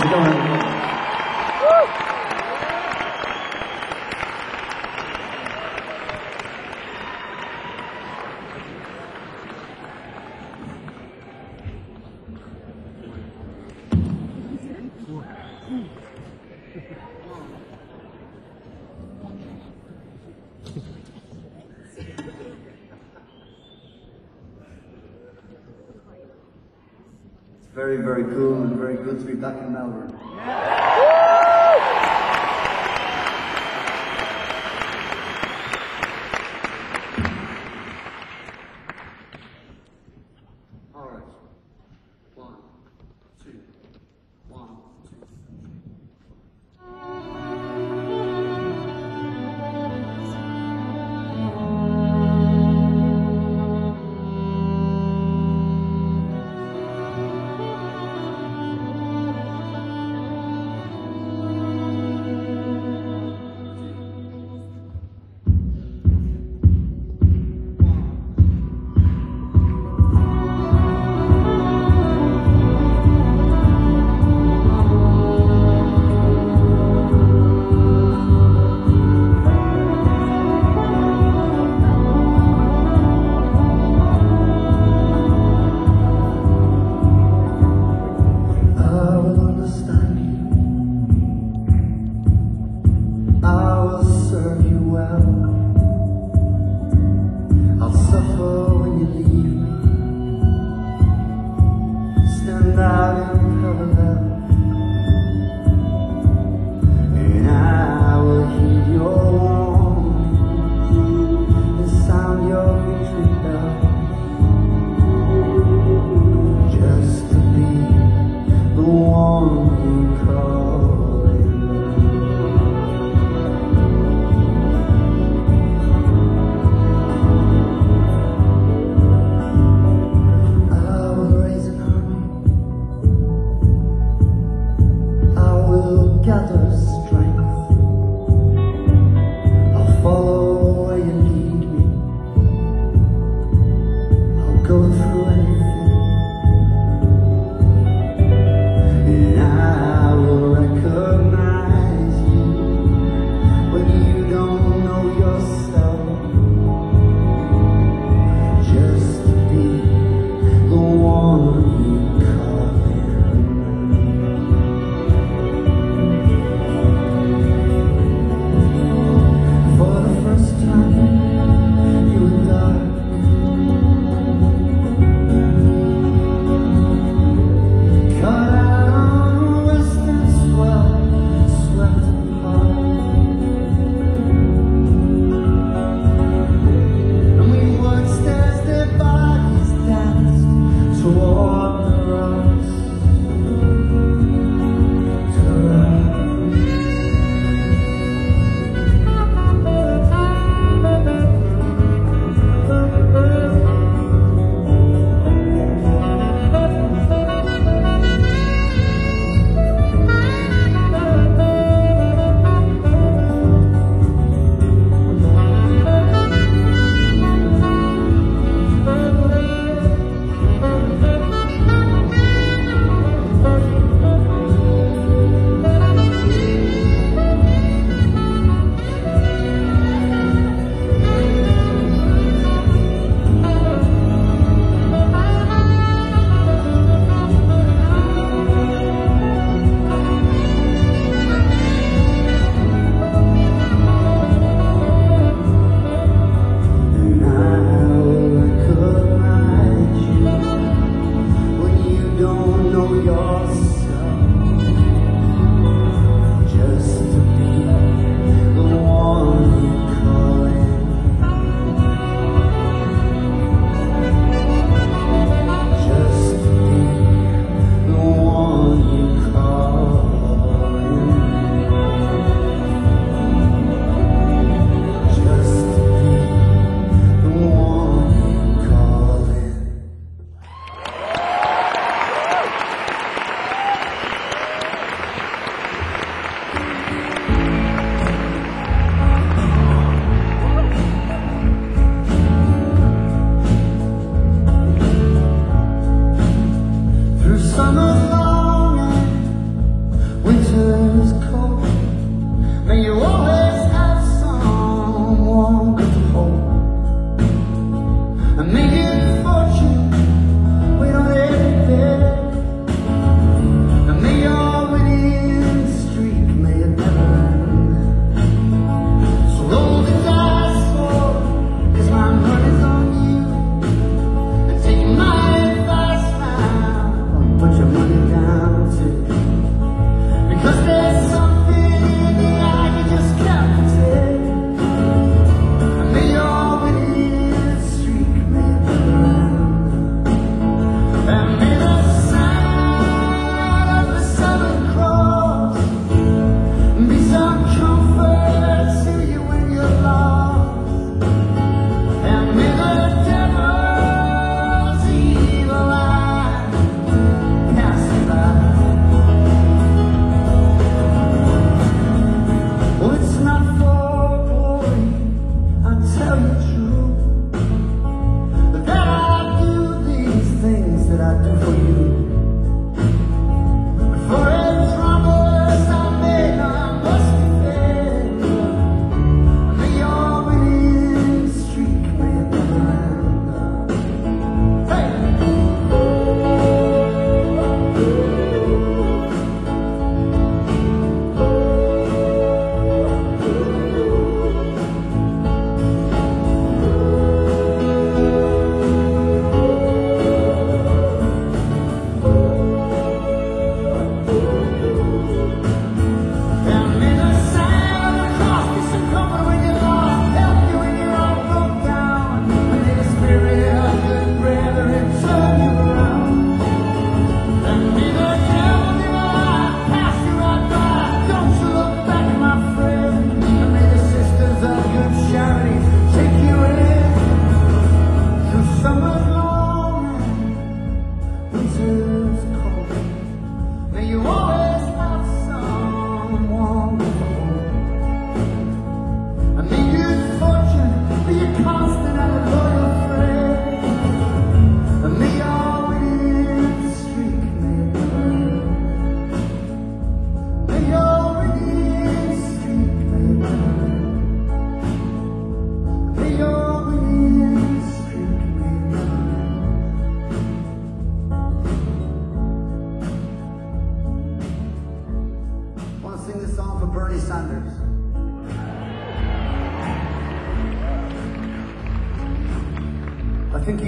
it going? Very, very cool and very good to be back in Melbourne. All right. 1, 2, 1, 2.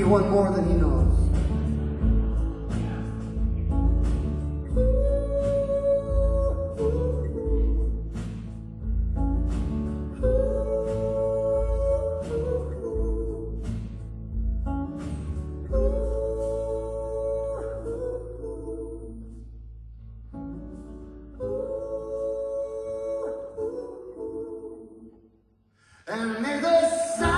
one more than he knows. And may the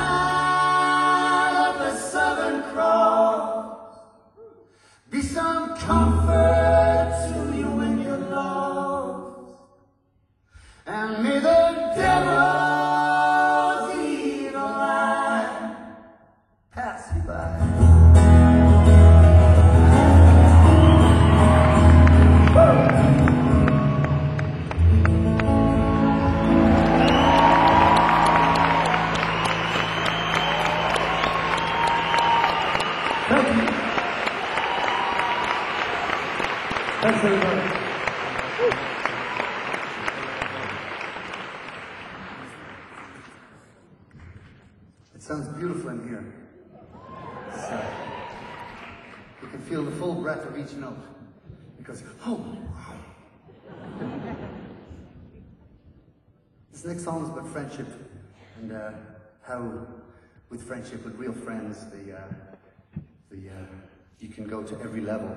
sound of the Southern Cross be some comfort to you when you're lost. And may the devil's evil eye pass you by. Thank you. Thanks, everybody. It sounds beautiful in here. You can feel the full breath of each note. Because, oh. This next song is about friendship and how, with friendship, with real friends, you can go to every level.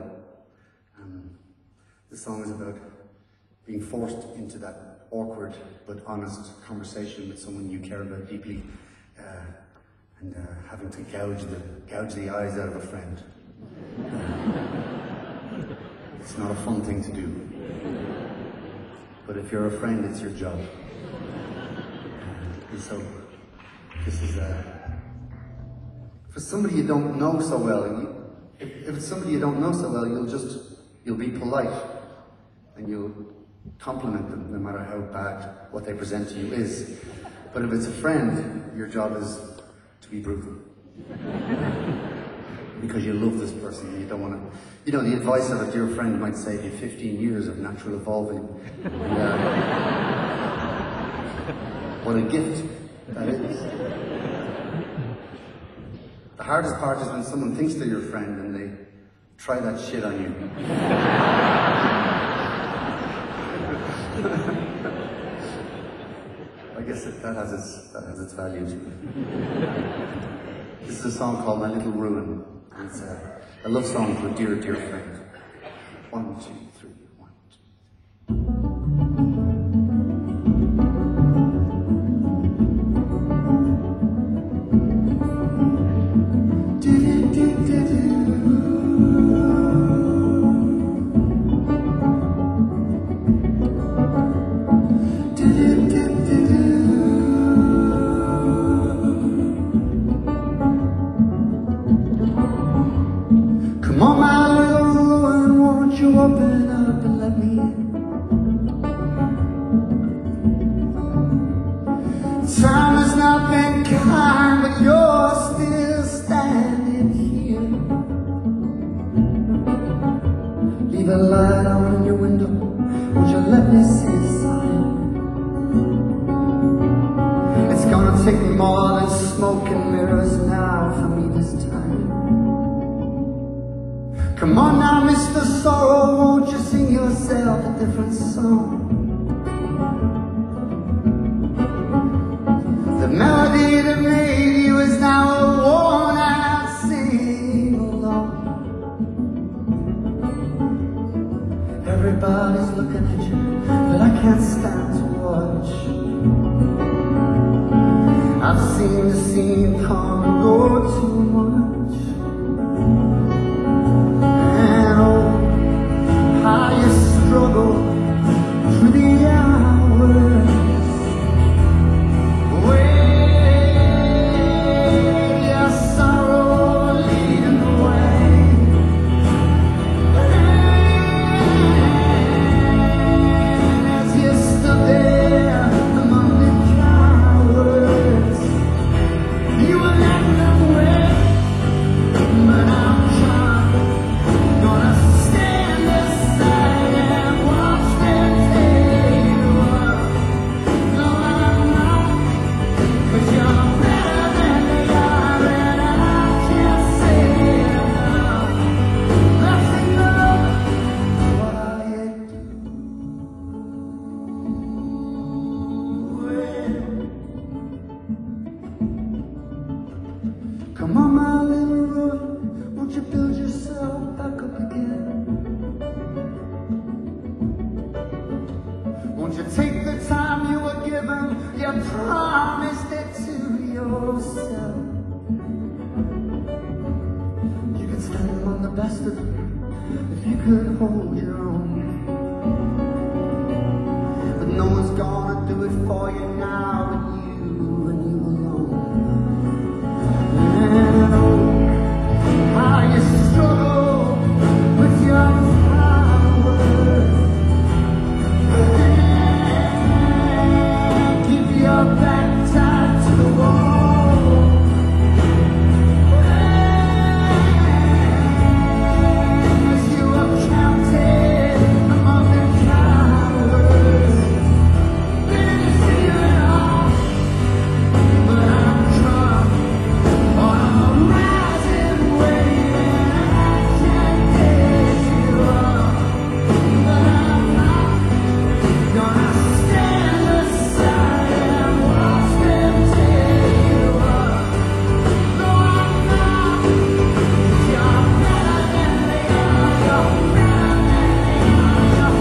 The song is about being forced into that awkward but honest conversation with someone you care about deeply, and having to gouge the eyes out of a friend. It's not a fun thing to do. But if you're a friend, it's your job. And so, this is for somebody you don't know so well. If it's somebody you don't know so well, you'll be polite and you'll compliment them no matter how bad what they present to you is. But if it's a friend, your job is to be brutal. Because you love this person and you don't want to, the advice of a dear friend might save you 15 years of natural evolving. And, what a gift that is. The hardest part is when someone thinks they're your friend and they try that shit on you. I guess that has its value too. This is a song called My Little Ruin. It's a love song to a dear, dear friend. 1, 2, 3, 1, 2. Come on, my little ruin, won't you open up and let me in? Time has not been kind, but you're still standing here. Leave a light on in your window, won't you let me see a sign? It's gonna take more than smoke and mirrors now for me this time. Come on now, Mr. Sorrow, won't you sing yourself a different song? The melody that made you is now a worn out sing-along. Everybody's looking at you, but I can't stand to watch. I've seen the scene come and go too much. And oh, how you struggle through the hours. With your sorrow leading the way. And as you stood there among the cowards, you were letting them win. best of you if you could hold your own. But no one's gonna do it for you now but you and you alone. And oh, how you struggle with your flowers. Keep your back tied to the wall. As you are counted among the cowards. Been feeling off, but I'm drunk on a rising wave, and I can't get you up. But I'm not gonna stand aside and watch them tear you up. No, I'm not. You're better than they are. You're better than they are.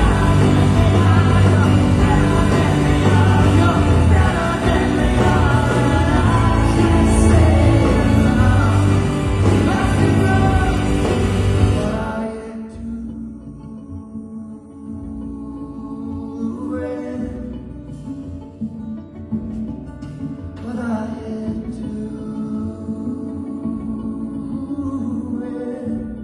You're better than they are. And I can't say enough. That's enough. But I do it. But I do it.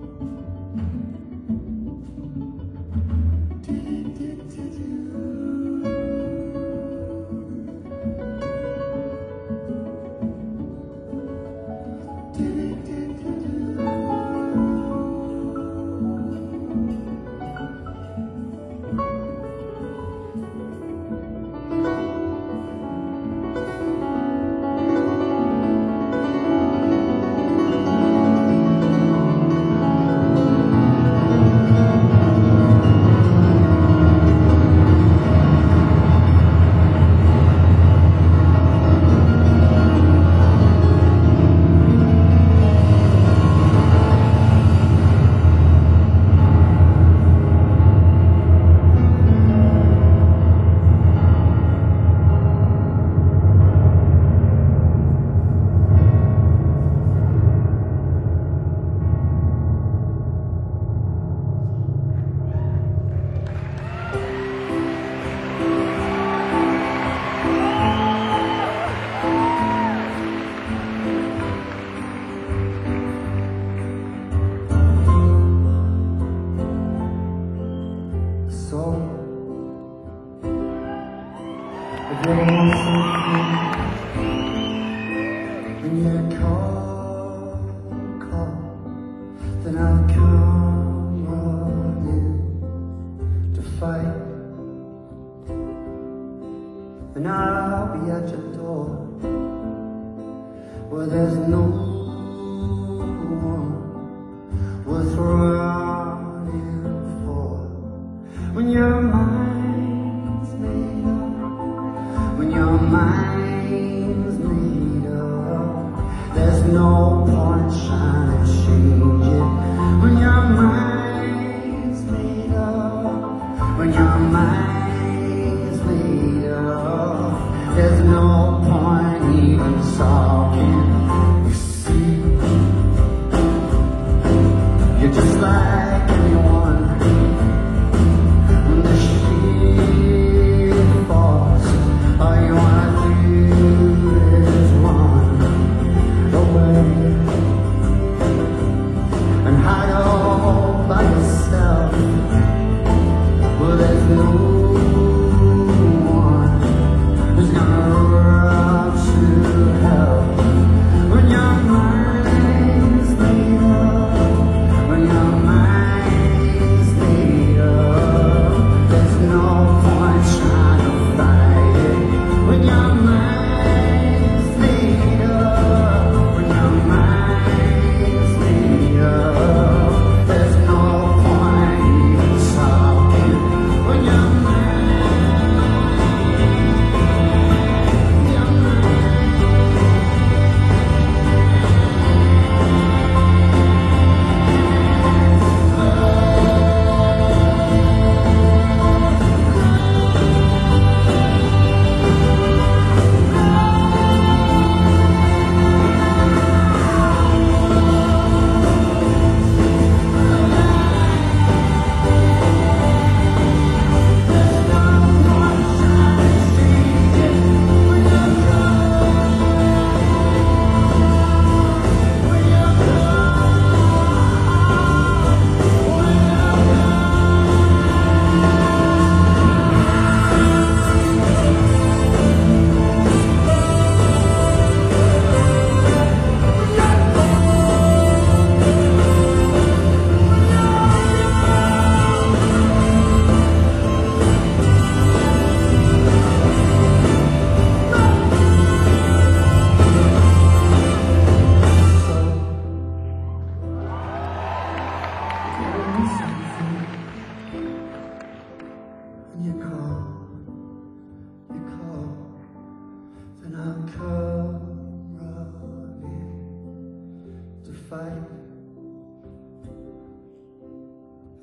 So, if you ever want something, when you call, then I'll come running to fight, and I'll be at your door where there's no one worth running for. When your mind's made up, when your mind's made up, there's no point trying to change it. When your mind's made up, when your mind's made up, there's no point even talking.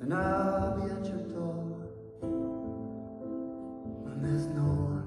and I'll be at your door. When there's no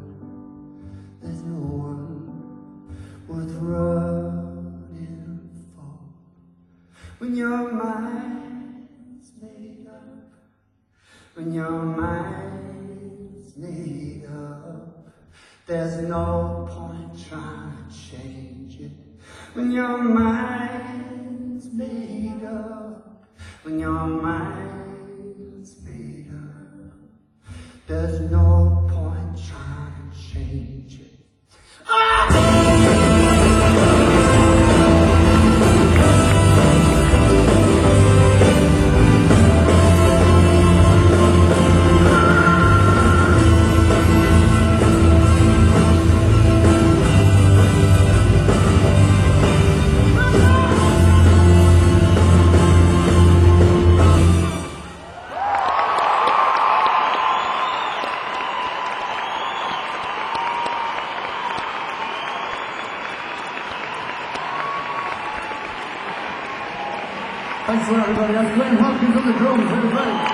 one worth running for. When your mind's made up, when your mind's made up, there's no point trying to change it. When your mind's made up, when your mind's made up, there's no point trying to change it. Thanks a lot, everybody. That's Glenn Hopkins on the drums, everybody.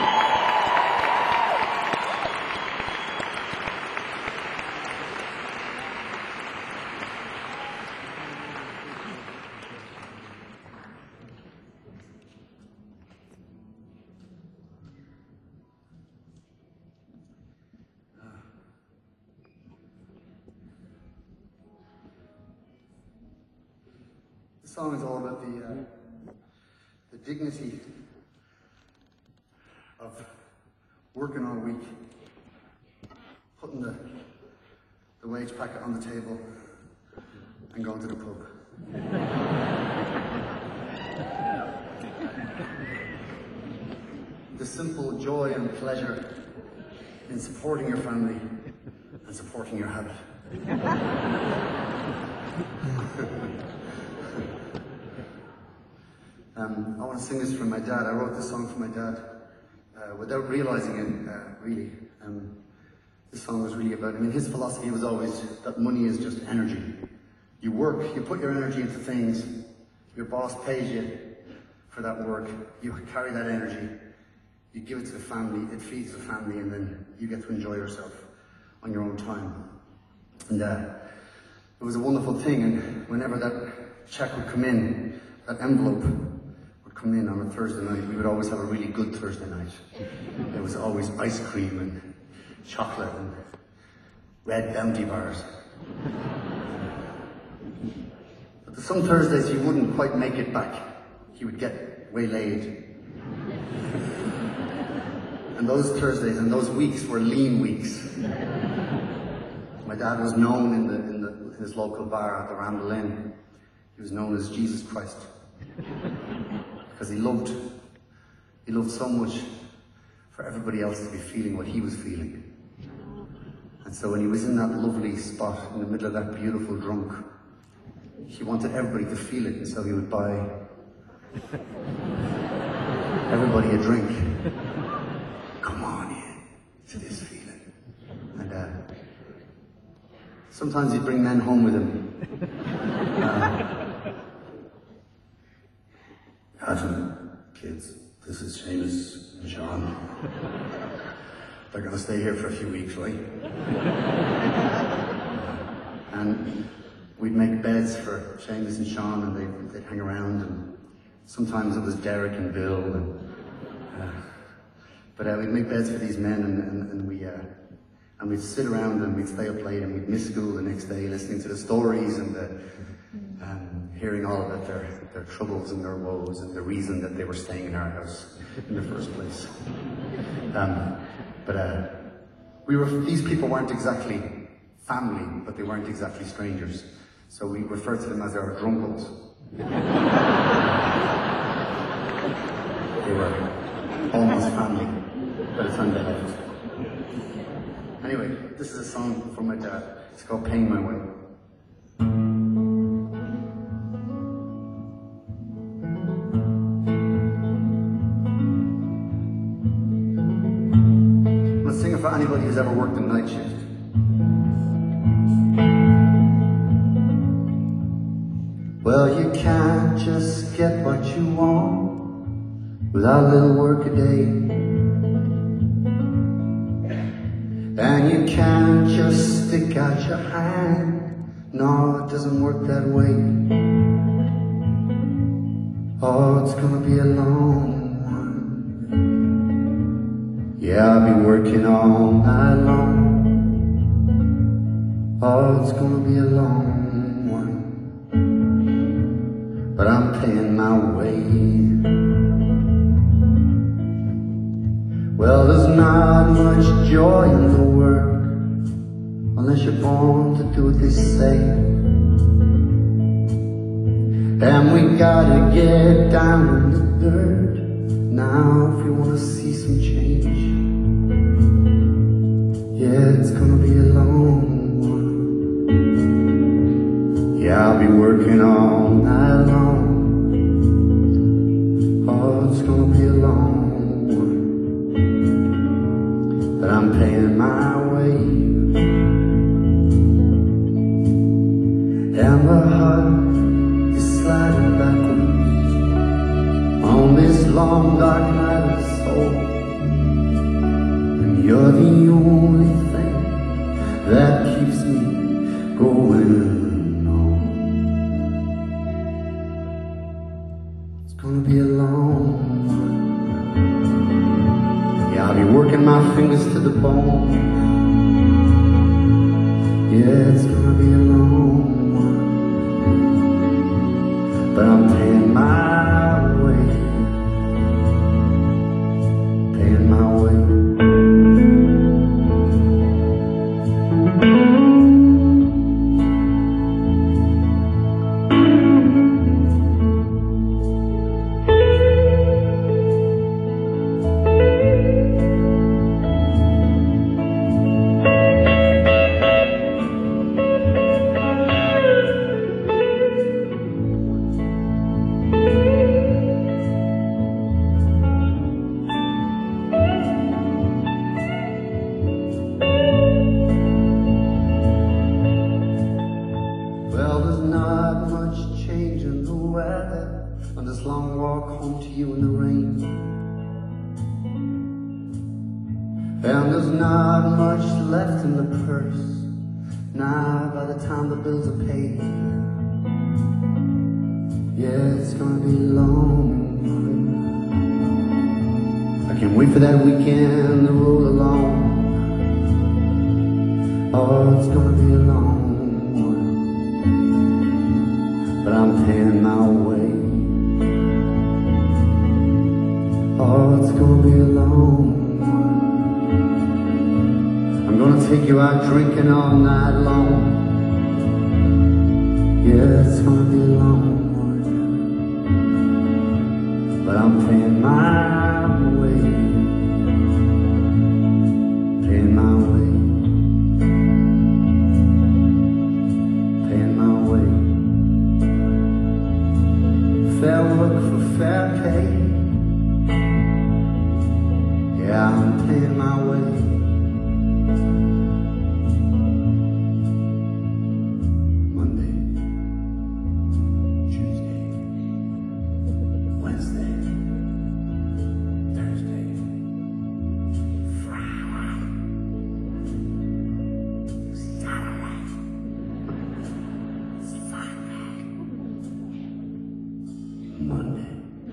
The song is all about the dignity of working all week, putting the wage packet on the table and going to the pub. The simple joy and pleasure in supporting your family and supporting your habit. I want to sing this for my dad. I wrote this song for my dad without realizing it, really. This song was really about, his philosophy was always that money is just energy. You work, you put your energy into things, your boss pays you for that work, you carry that energy, you give it to the family, it feeds the family, and then you get to enjoy yourself on your own time. And it was a wonderful thing, and whenever that check would come in, that envelope would come in on a Thursday night, we would always have a really good Thursday night. There was always ice cream and chocolate and red Bounty bars. But some Thursdays he wouldn't quite make it back. He would get waylaid. And those Thursdays and those weeks were lean weeks. My dad was known in his local bar at the Ramble Inn. He was known as Jesus Christ. Because he loved so much for everybody else to be feeling what he was feeling. And so when he was in that lovely spot in the middle of that beautiful drunk, he wanted everybody to feel it, and so he would buy everybody a drink. Come on in to this feeling. And sometimes he'd bring men home with him. Adam, kids, this is Seamus and Sean. They're going to stay here for a few weeks, right? And we'd make beds for Seamus and Sean, and they'd hang around, and sometimes it was Derek and Bill, but we'd make beds for these men, and we'd sit around and we'd stay up late, and we'd miss school the next day, listening to the stories and hearing all about their troubles and their woes and the reason that they were staying in our house in the first place. These people weren't exactly family, but they weren't exactly strangers. So we referred to them as our drunkles. They were almost family by the time they left. Anyway, this is a song from my dad. It's called Paying My Way. For anybody who's ever worked a night shift. Well, you can't just get what you want. without a little work a day. And you can't just stick out your hand. No, it doesn't work that way. Oh, it's gonna be a long one. Yeah, I'll be working all night long. Oh, it's gonna be a long one. But I'm paying my way. Well, there's not much joy in the work unless you're born to do what they say. And we gotta get down in the dirt now if we wanna see some change. Yeah, it's gonna be a long one. Yeah, I'll be working all night long. Oh, it's gonna be a long one. But I'm paying my way. And the heart is sliding backwards on this long dark night of the soul. And you're the only thing that keeps me going on. It's gonna be a long one. Yeah, I'll be working my fingers to the bone. Yeah, it's gonna be a long one. But I'm paying my way. Paying my way. Well, there's not much change in the weather on this long walk home to you in the rain. And there's not much left in the purse now by the time the bills are paid. Yeah, it's gonna be long. I can't wait for that weekend to roll along. Oh, it's gonna be a long one. But I'm paying my way. Oh, it's gonna be a long one. I'm gonna take you out drinking all night long. Yeah, it's gonna be a long one. But I'm paying my way. Paying my way. Paying my way. Fair work for fair pay. Yeah, I'm paying my way. Monday, Tuesday, Wednesday, Thursday, Friday, Saturday, Sunday, Monday.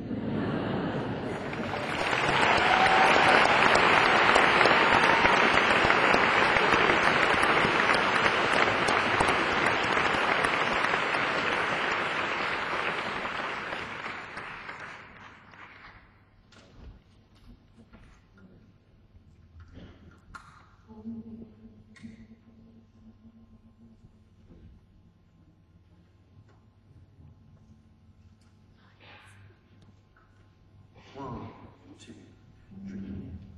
One, two, three.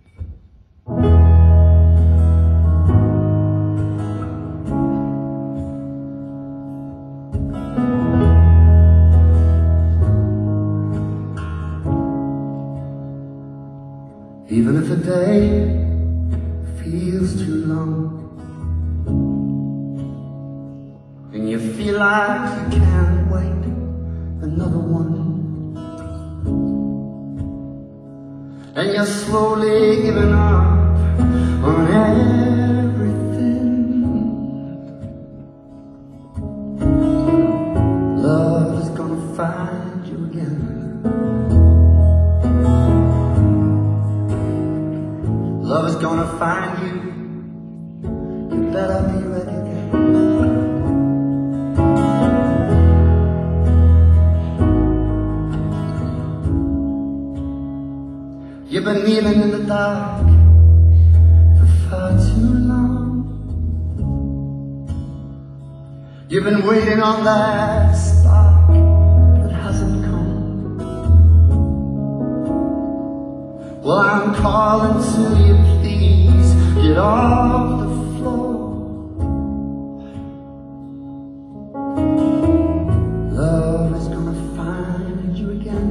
Even if the day feels too long and you feel like you can't wait another one, and you're slowly giving up on everything. Love is gonna find you again. Love is gonna find you. You better be ready then. You've been kneeling in the dark for far too long. You've been waiting on that spark that hasn't come. Well, I'm calling to you, please get off the floor. Love is gonna find you again.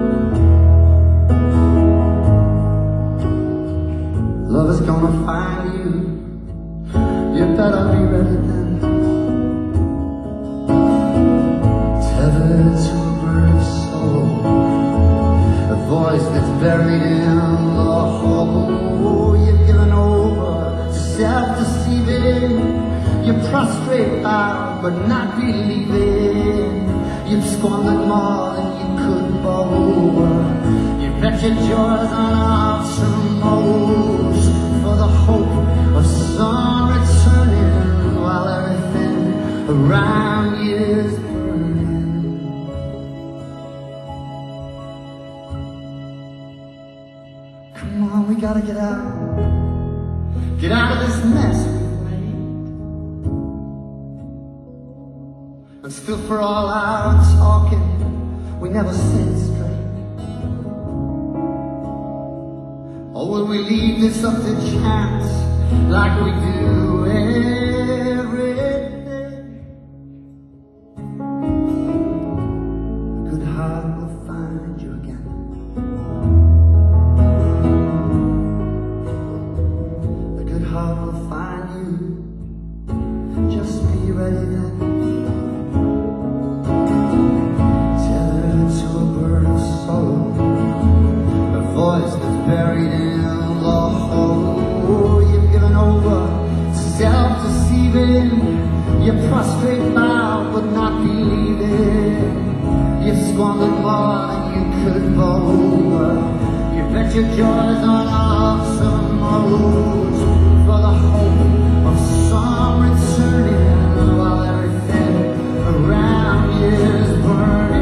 Love is gonna find you. You better be ready then. Tethered to a bird's soul, a voice that's buried in the hollow. You've given over to self-deceiving. You're prostrate bound but not believing. You've squandered more than you could borrow. You bet your joys on awesome modes for the hope of some returning, while everything around you is burning. Come on, we gotta get out. Get out of this mess we've made. And still for all our talking, we never said straight. Or will we leave this up to chance like we do every day? A good heart will find you again. A good heart will find you. Just be ready then. Tethered to a bird's soul, a voice that's buried in the hole. You've given over to self-deceiving. You're prostrate now but not believing. You've squandered more than you could borrow. You bet your joys on awesome modes for the hope of some returning, while everything around you is burning.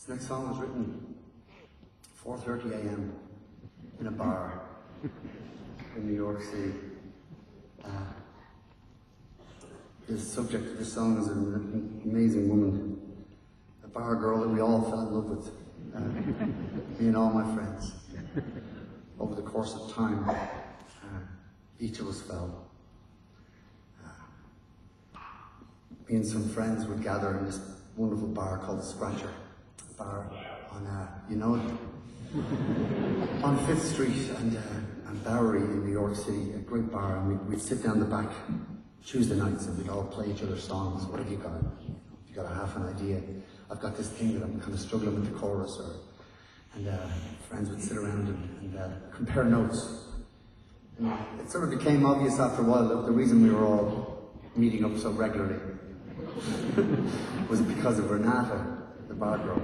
This next song was written 4:30 a.m. in a bar in New York City. The subject of this song is an amazing woman, a bar girl that we all fell in love with, me and all my friends. Over the course of time, each of us fell. Me and some friends would gather in this wonderful bar called the Scratcher, a bar on, you know it, on 5th Street and Bowery in New York City, a great bar, and we'd sit down the back Tuesday nights and we'd all play each other's songs. What have you got? You got a half an idea? I've got this thing that I'm kind of struggling with the chorus, and friends would sit around and compare notes. And it sort of became obvious after a while that the reason we were all meeting up so regularly was because of Renata, the bar girl.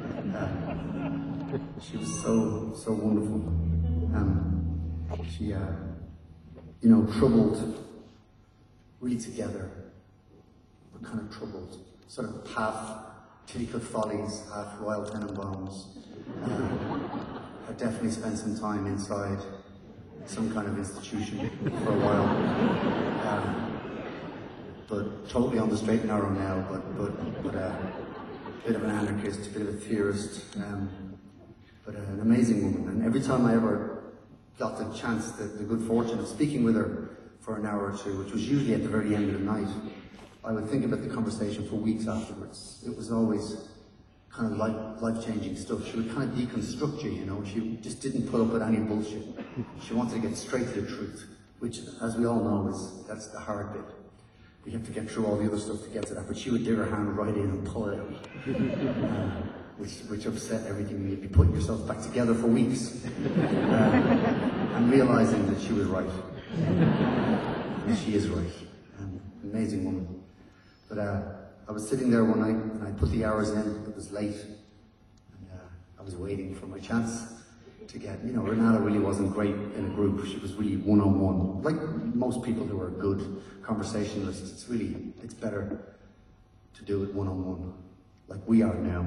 She was so wonderful. She, you know, troubled, really together, but kind of troubled. Sort of half Titicut Follies, half Royal Tenenbaums. I definitely spent some time inside some kind of institution for a while. But totally on the straight and narrow now, but a bit of an anarchist, a bit of a theorist, but an amazing woman. And every time I ever got the chance, the good fortune of speaking with her for an hour or two, which was usually at the very end of the night, I would think about the conversation for weeks afterwards. It was always kind of life-changing stuff. She would kind of deconstruct you, you know. She just didn't put up with any bullshit. She wanted to get straight to the truth, which, as we all know, that's the hard bit. We have to get through all the other stuff to get to that, but she would dig her hand right in and pull it out, which upset everything. You'd be putting yourself back together for weeks, and realizing that she was right. And she is right. Amazing woman. But I was sitting there one night and I put the hours in. It was late, and I was waiting for my chance to get, you know, Renata really wasn't great in a group. She was really one-on-one. Like most people who are good conversationalists, it's better to do it one-on-one, like we are now.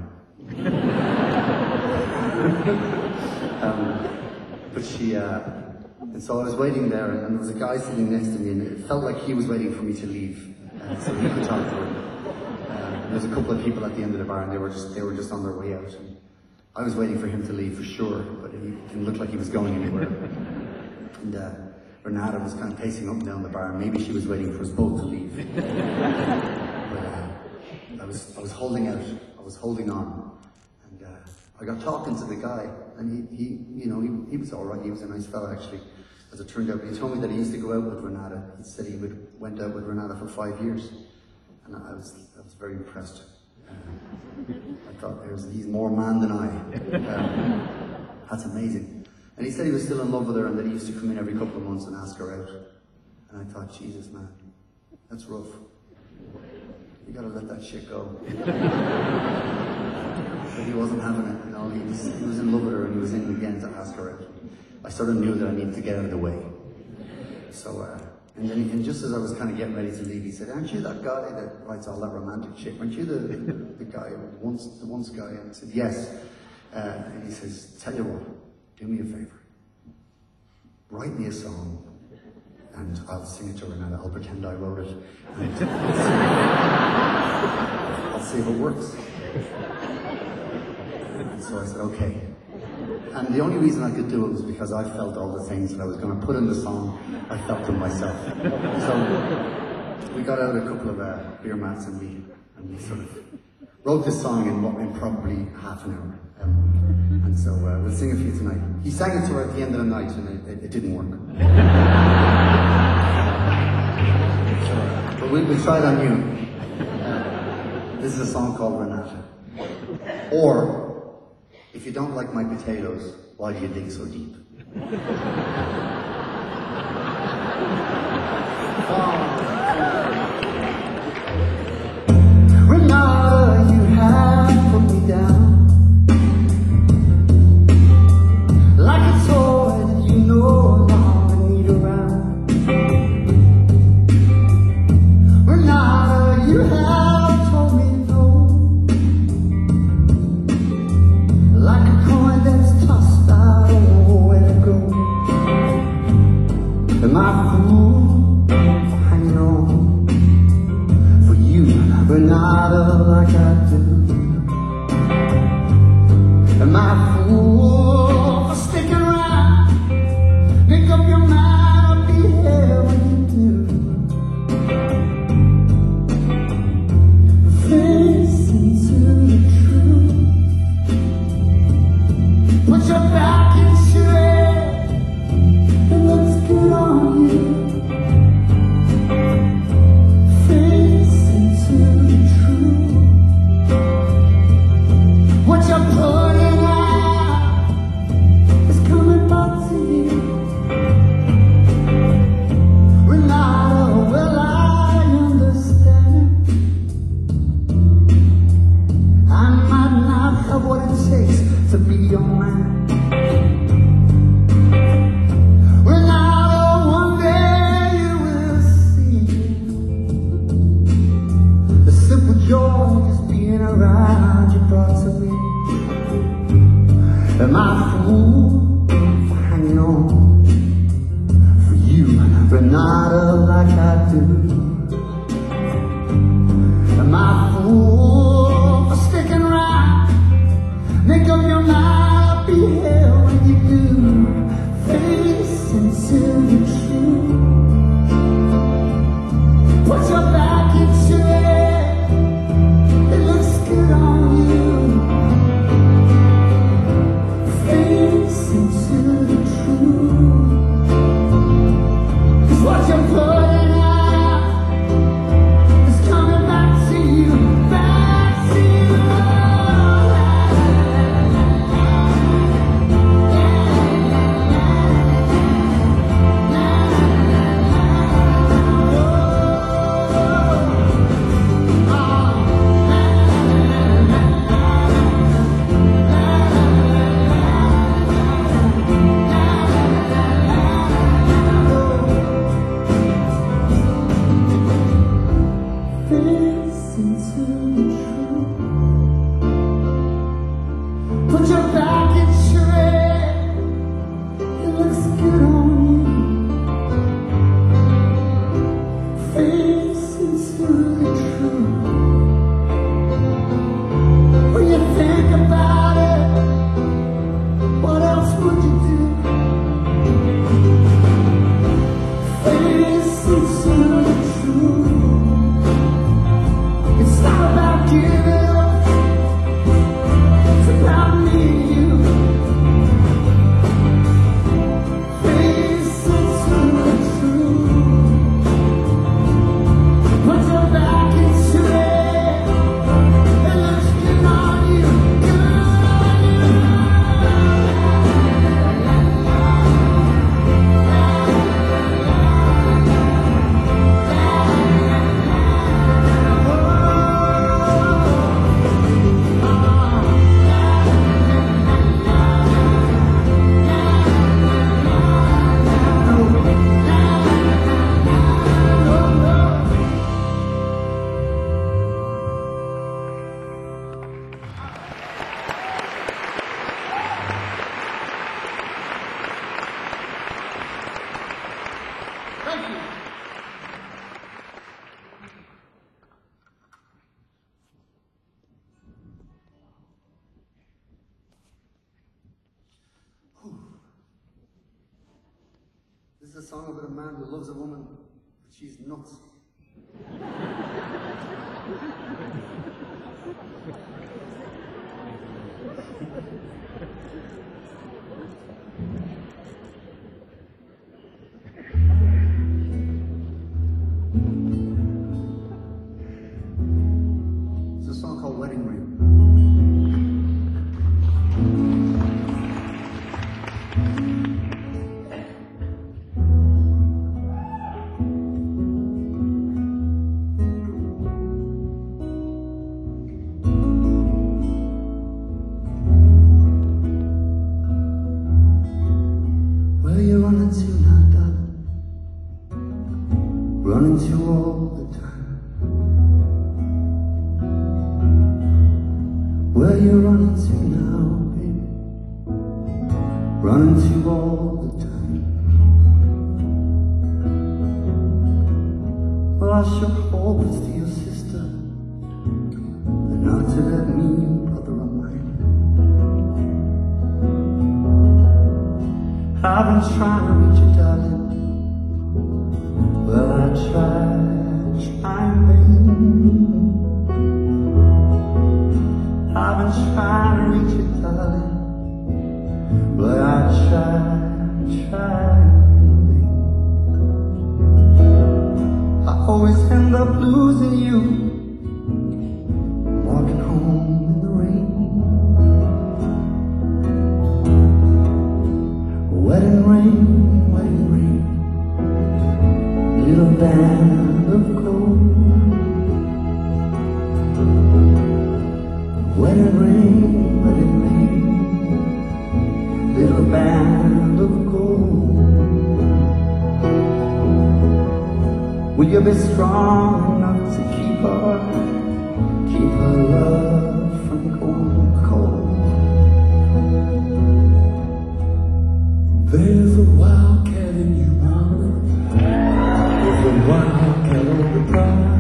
But she, and so I was waiting there, and there was a guy sitting next to me, and it felt like he was waiting for me to leave, so he could talk to her. There was a couple of people at the end of the bar, and they were just on their way out. And I was waiting for him to leave for sure, but he didn't look like he was going anywhere. And Renata was kind of pacing up and down the bar, and maybe she was waiting for us both to leave. But I was holding out, I was holding on, and I got talking to the guy, and he was all right. He was a nice fellow, actually, as it turned out. But he told me that he used to go out with Renata. He said he went out with Renata for 5 years, and I was very impressed. I thought he's more man than I. That's amazing. And he said he was still in love with her, and that he used to come in every couple of months and ask her out. And I thought, Jesus, man, that's rough. You gotta let that shit go. But he wasn't having it, you know. He was in love with her, and he was in again to ask her out. I sort of knew that I needed to get out of the way. So, and then and just as I was kind of getting ready to leave, he said, "Aren't you that guy that writes all that romantic shit? Aren't you the guy, the once guy?" And I said, "Yes." And he says, "Tell you what, do me a favor. Write me a song, and I'll sing it to Renata. I'll pretend I wrote it, and I'll see if it works." And so I said, "Okay." And the only reason I could do it was because I felt all the things that I was going to put in the song. I felt them myself. So we got out a couple of beer mats, and we sort of wrote this song in probably half an hour. And so we'll sing it for you tonight. He sang it to her at the end of the night, and it didn't work. But we'll try it on you. This is a song called Renata. Or, if you don't like my potatoes, why do you dig so deep? Renata, you have put me down like a toy that you no longer need around. Renata, you have told me no. not like I do. Am I fool for sticking around? Make up your mind, I'll be here when you do. Face into the truth. Put your back into it. It looks good on you. Face into the truth. 'Cause what you're putting out is coming back to you, back to you. Put your back into it. It looks good on you. Face into the truth. When you think about it, what else would you do? Face into the truth. It's not about giving up. It's about me and you. Face into the truth. Put your back into it. It looks good on you. Good on you. Thank you. This is a song about a man who loves a woman, but she's nuts. It's a song called Wedding Ring. Where you running to now, darling? Running to all the time. Where you running to now, baby? Running to all the time. Well, I sure hope it's to your sister, but not to that mean brother of mine. I've been trying to reach you, darling. Well, I tried in vain. I've been trying to reach you, darling. But I tried in vain. I always end up losing you, walking home in the rain. Wedding ring, little band of gold. Wedding ring, little band of gold. Will you be strong enough to keep her love from going cold? There's a wildcat in you, mama. wildcat on the prowl.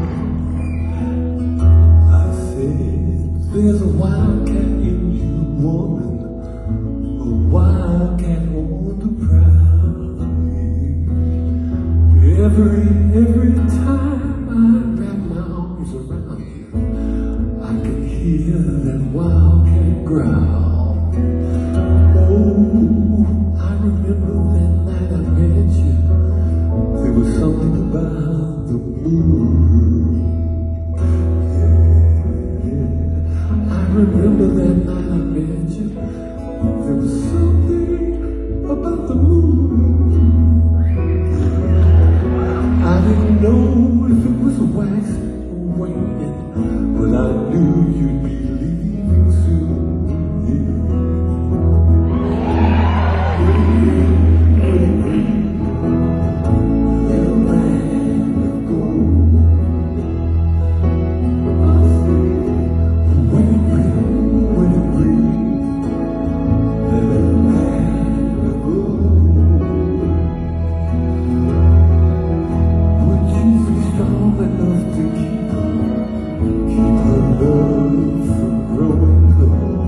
I said, there's a wildcat in you, woman, a wildcat on the prowl. Every time I wrap my arms around you, I can hear that wildcat growl. Oh, I remember that night I met you. There was something about the moon. Yeah, I remember that night I met you. There was something about the moon. I didn't know if it was waxing or waning, but I knew you'd be leaving soon. Little land of gold. When it rains, little land of gold. Would you be strong enough to keep her love from growing cold?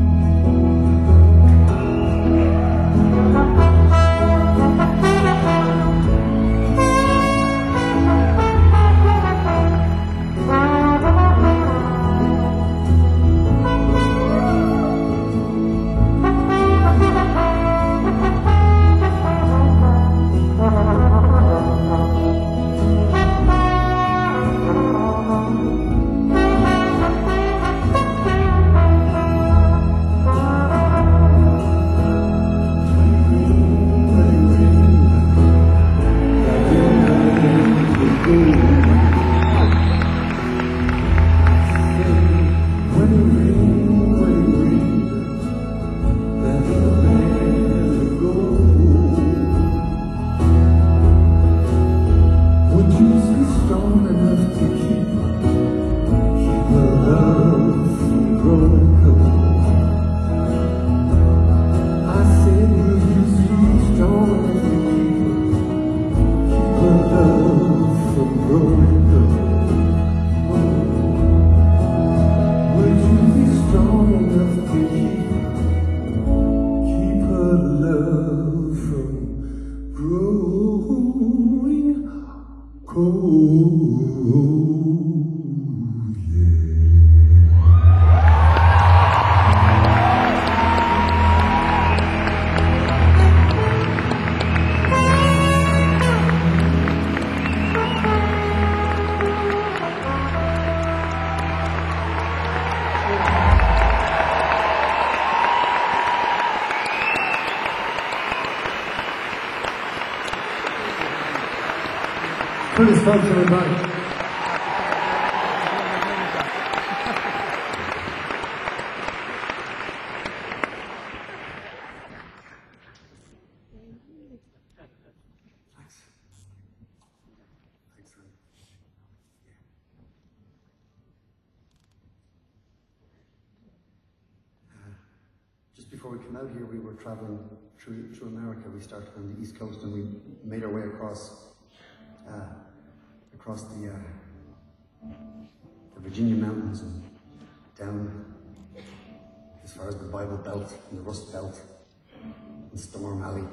Curtis Folks, everybody. Just before we came out here, we were traveling through America. We started on the East Coast and we made our way across the Virginia mountains and down as far as the Bible Belt and the Rust Belt and Storm Alley.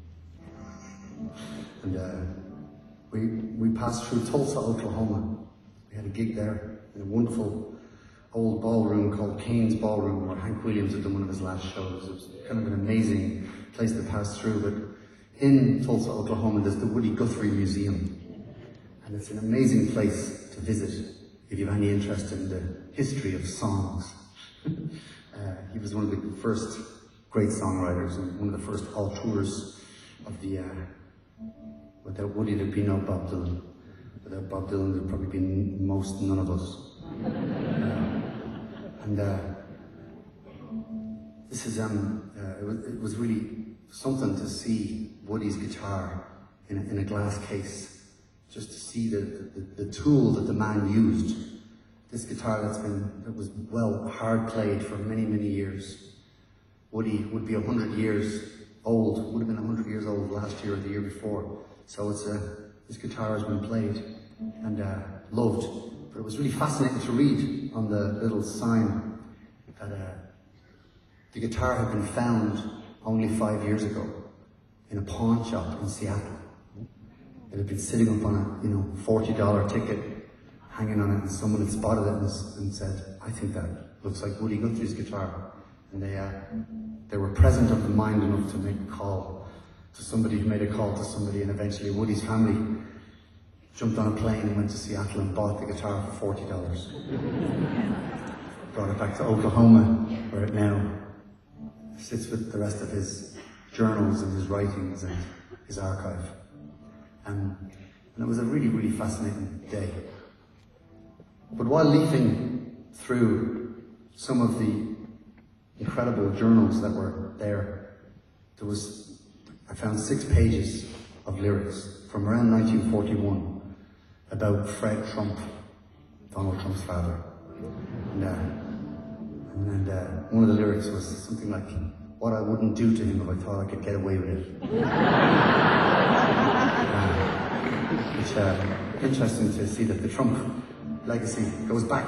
And we passed through Tulsa, Oklahoma. We had a gig there in a wonderful old ballroom called Kane's Ballroom, where Hank Williams had done one of his last shows. It was kind of an amazing place to pass through. But in Tulsa, Oklahoma, there's the Woody Guthrie Museum. And it's an amazing place to visit if you have any interest in the history of songs. He was one of the first great songwriters and one of the first auteurs of the, without Woody there'd be no Bob Dylan. Without Bob Dylan there'd probably be none of us. This is, it was really something to see Woody's guitar in a glass case. Just to see the tool that the man used. This guitar that was well hard played for many, many years. Woody would be 100 years old, would have been 100 years old last year or the year before. So it's this guitar has been played and loved. But it was really fascinating to read on the little sign that the guitar had been found only 5 years ago in a pawn shop in Seattle. It had been sitting up on a $40 ticket, hanging on it, and someone had spotted it and said, "I think that looks like Woody Guthrie's guitar." And they were present of the mind enough to make a call to somebody who made a call to somebody, and eventually Woody's family jumped on a plane and went to Seattle and bought the guitar for $40. Brought it back to Oklahoma, where it now sits with the rest of his journals and his writings and his archive. And it was a really, really fascinating day. But while leafing through some of the incredible journals that were there, I found 6 pages of lyrics from around 1941 about Fred Trump, Donald Trump's father. And one of the lyrics was something like, "What I wouldn't do to him if I thought I could get away with it." Which interesting to see that the Trump legacy goes back.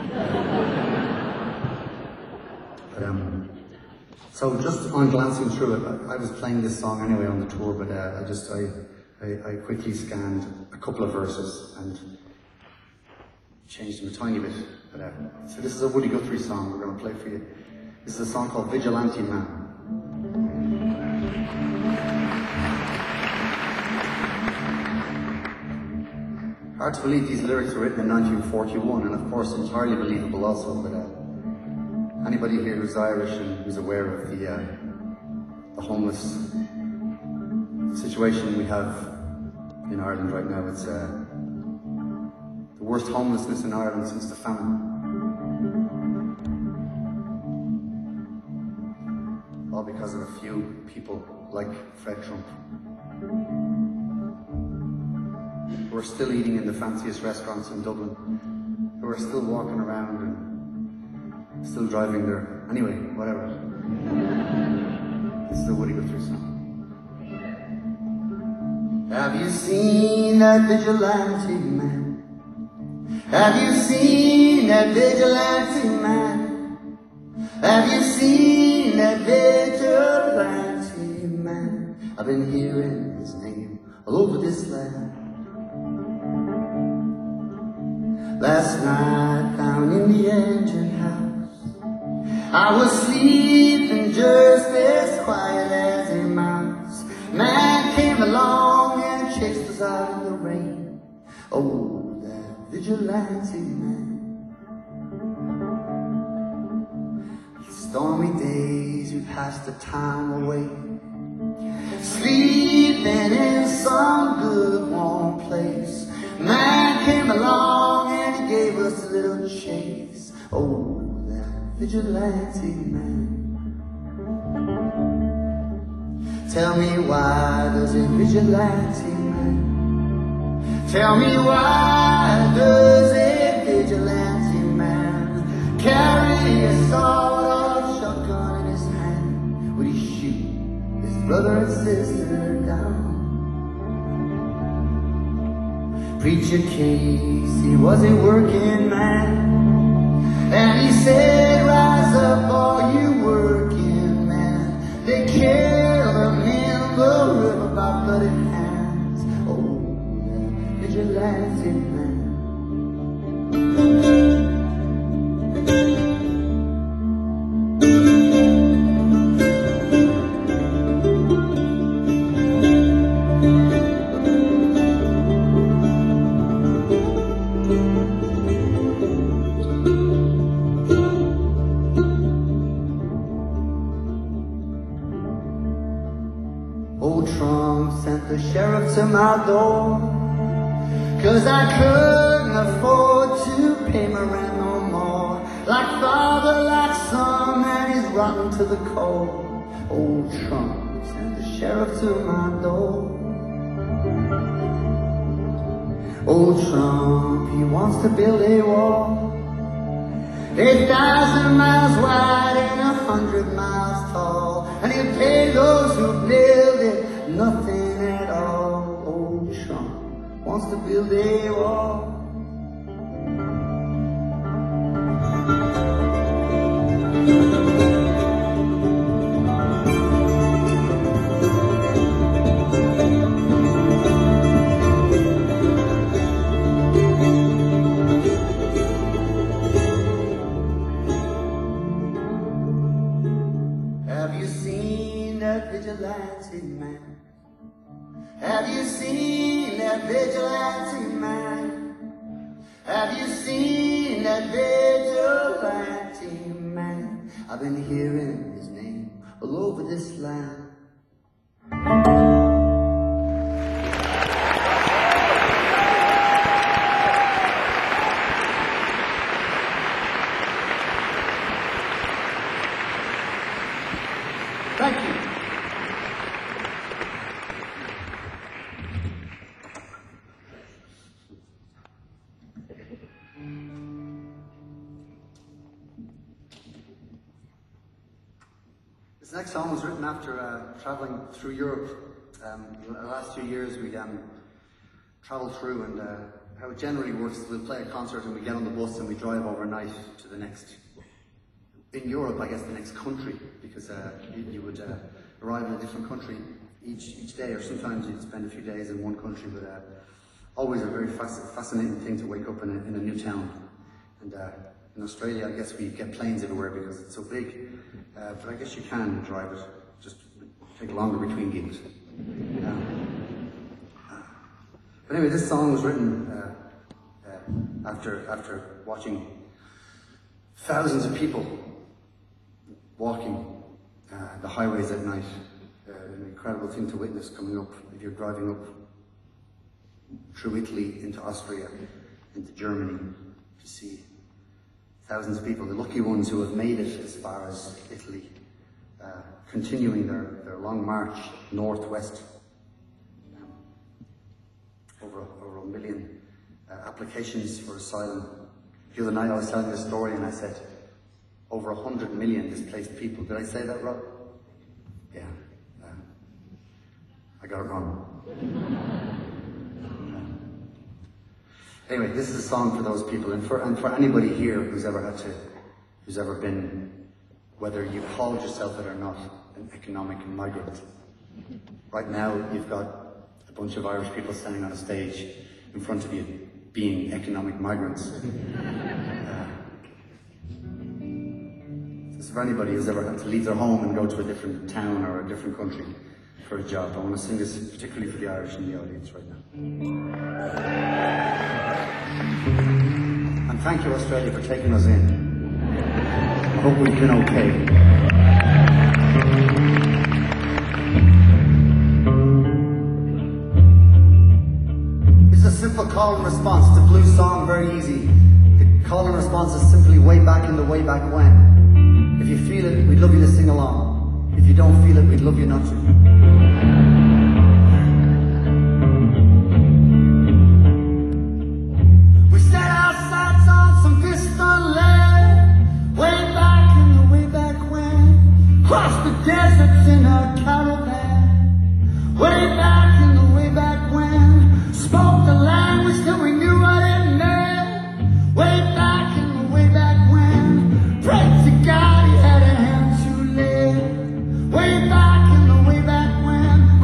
But, so just on glancing through it, I was playing this song anyway on the tour, but I quickly scanned a couple of verses and changed them a tiny bit. But, so this is a Woody Guthrie song we're going to play for you. This is a song called Vigilante Man. Hard to believe these lyrics were written in 1941, and of course entirely believable also, but anybody here who's Irish and who's aware of the homeless situation we have in Ireland right now, it's the worst homelessness in Ireland since the famine. All because of a few people like Fred Trump, who are still eating in the fanciest restaurants in Dublin, who are still walking around and still driving their... Anyway, whatever. This is a Woody Guthrie song. Have you seen that vigilante man? Have you seen that vigilante man? Have you seen that vigilante man? I've been hearing his name all over this land. Last night down in the engine house, I was sleeping just as quiet as a mouse. Man came along and chased us out in the rain. Oh, that vigilante man. Stormy days we passed the time away, sleeping in some good warm place. Man came along and he gave us a little chase. Oh, that vigilante man. Tell me, why does a vigilante man? Tell me, why does a vigilante man carry a sword or shotgun in his hand? Would he shoot his brother and sister down? Preacher Casey was a working man, and he said, "Rise up, all you working men." They killed him in the river by bloody hands. Oh, that vigilante man. Old Trump sent the sheriff to my door, 'cause I couldn't afford to pay my rent no more. Like father, like son, and he's rotten to the core. Old Trump sent the sheriff to my door. Old Trump, he wants to build a wall 8,000 miles wide and 100 miles tall, and he'll pay those who build it nothing at all. Old Trump wants to build a wall. Have you seen that vigilante man? Have you seen that vigilante man? Have you seen that vigilante man? I've been hearing his name all over this land. Thank you. This next song was written after traveling through Europe. The last 2 years we traveled through, and how it generally works is we'll play a concert and we get on the bus and we drive overnight to the next, in Europe I guess the next country, because you would arrive in a different country each day, or sometimes you'd spend a few days in one country, but always a very fascinating thing to wake up in a new town. And in Australia I guess we get planes everywhere because it's so big, but I guess you can drive it, just take longer between gigs. But anyway, this song was written after watching thousands of people walking the highways at night. An incredible thing to witness coming up if you're driving up through Italy into Austria, into Germany, to see thousands of people, the lucky ones who have made it as far as Italy, continuing their long march northwest. Over 1 million applications for asylum. The other night I was telling this story and I said over 100 million displaced people. Did I say that right? Yeah. I got it wrong. Anyway, this is a song for those people, and for anybody here who's ever been, whether you called yourself it or not, an economic migrant. Right now, you've got a bunch of Irish people standing on a stage in front of you, being economic migrants. This is for anybody who's ever had to leave their home and go to a different town or a different country for a job. I want to sing this particularly for the Irish in the audience right now. And thank you, Australia, for taking us in. I hope we've been okay. It's a simple call and response. It's a blues song, very easy. The call and response is simply way back in the way back when. If you feel it, we'd love you to sing along. If you don't feel it, we'd love you not to. Crossed the deserts in a caravan, way back in the way back when. Spoke the language till we knew what it meant, way back in the way back when. Prayed to God he had a hand to lend, way back in the way back when.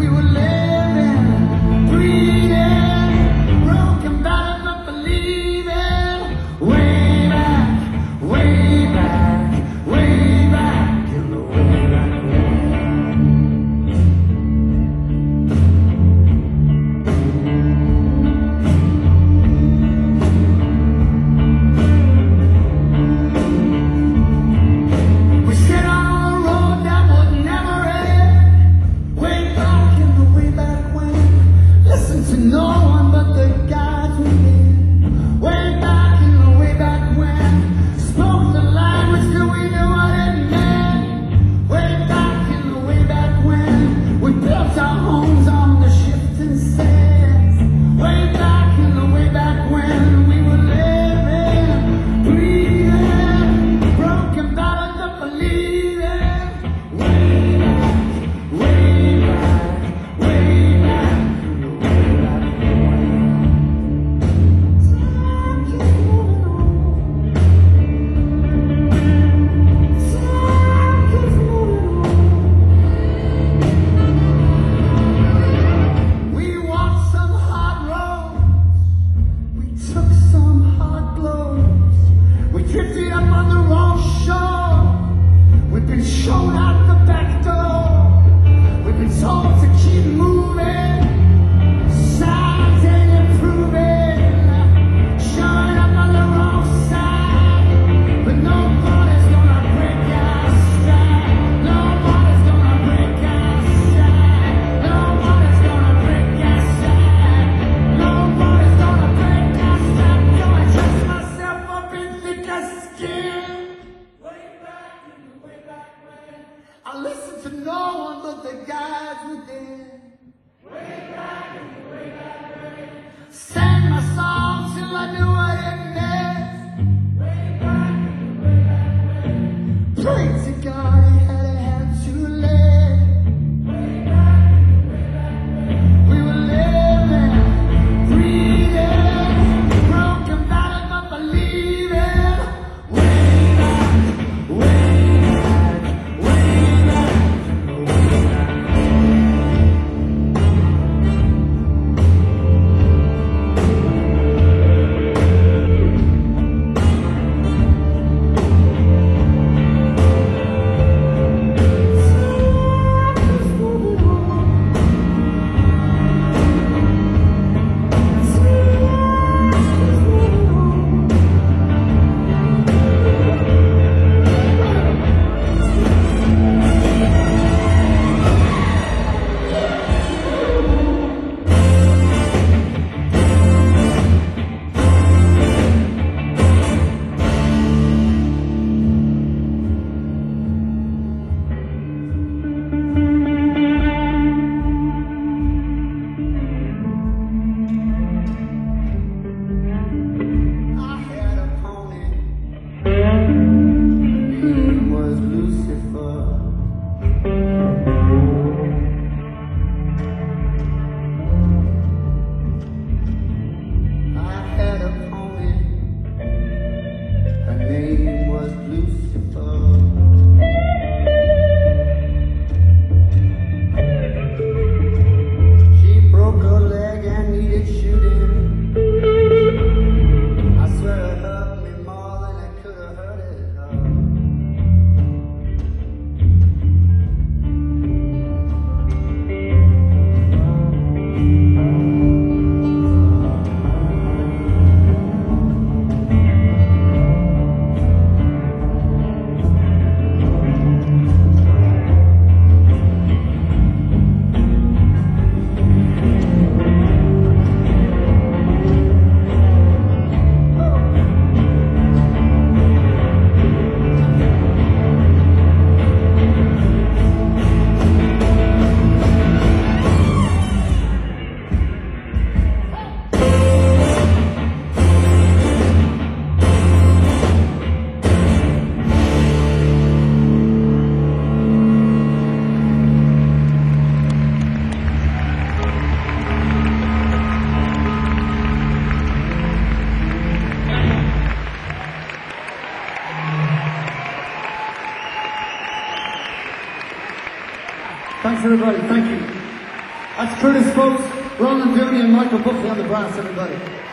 everybody. Thank you. That's Curtis Folks, Ronan Dooney, and Michael Buckley on the brass, everybody.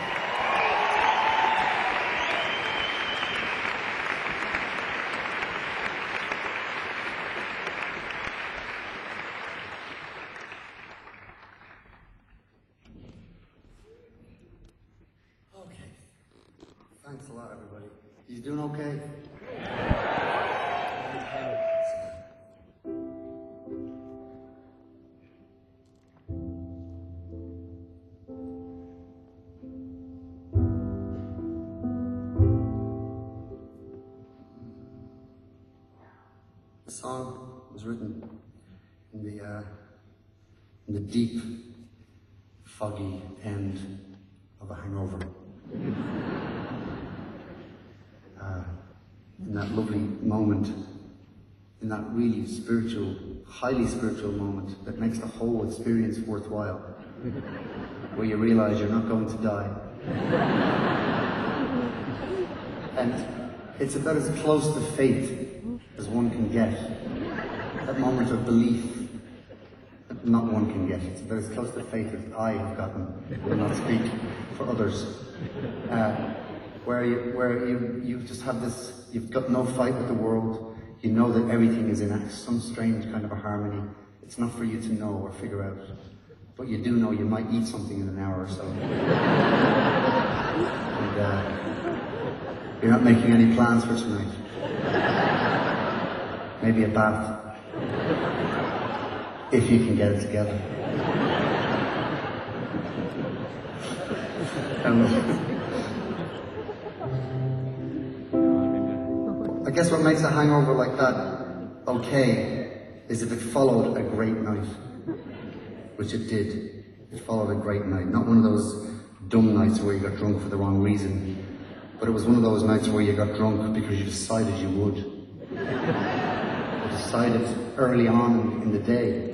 Okay. Thanks a lot, everybody. You doing okay? The song was written in the deep, foggy end of a hangover. In that lovely moment, in that really spiritual, highly spiritual moment that makes the whole experience worthwhile, where you realize you're not going to die. And it's about as close to faith as one can get. That moment of belief that not one can get. It's about as close to faith as I have gotten, I will not speak for others. Where you just have this, you've got no fight with the world, you know that everything is in some strange kind of a harmony. It's not for you to know or figure out, but you do know you might eat something in an hour or so. And you're not making any plans for tonight. Maybe a bath, if you can get it together. I guess what makes a hangover like that okay is if it followed a great night, which it did. It followed a great night, not one of those dumb nights where you got drunk for the wrong reason, but it was one of those nights where you got drunk because you decided you would. You decided early on in the day.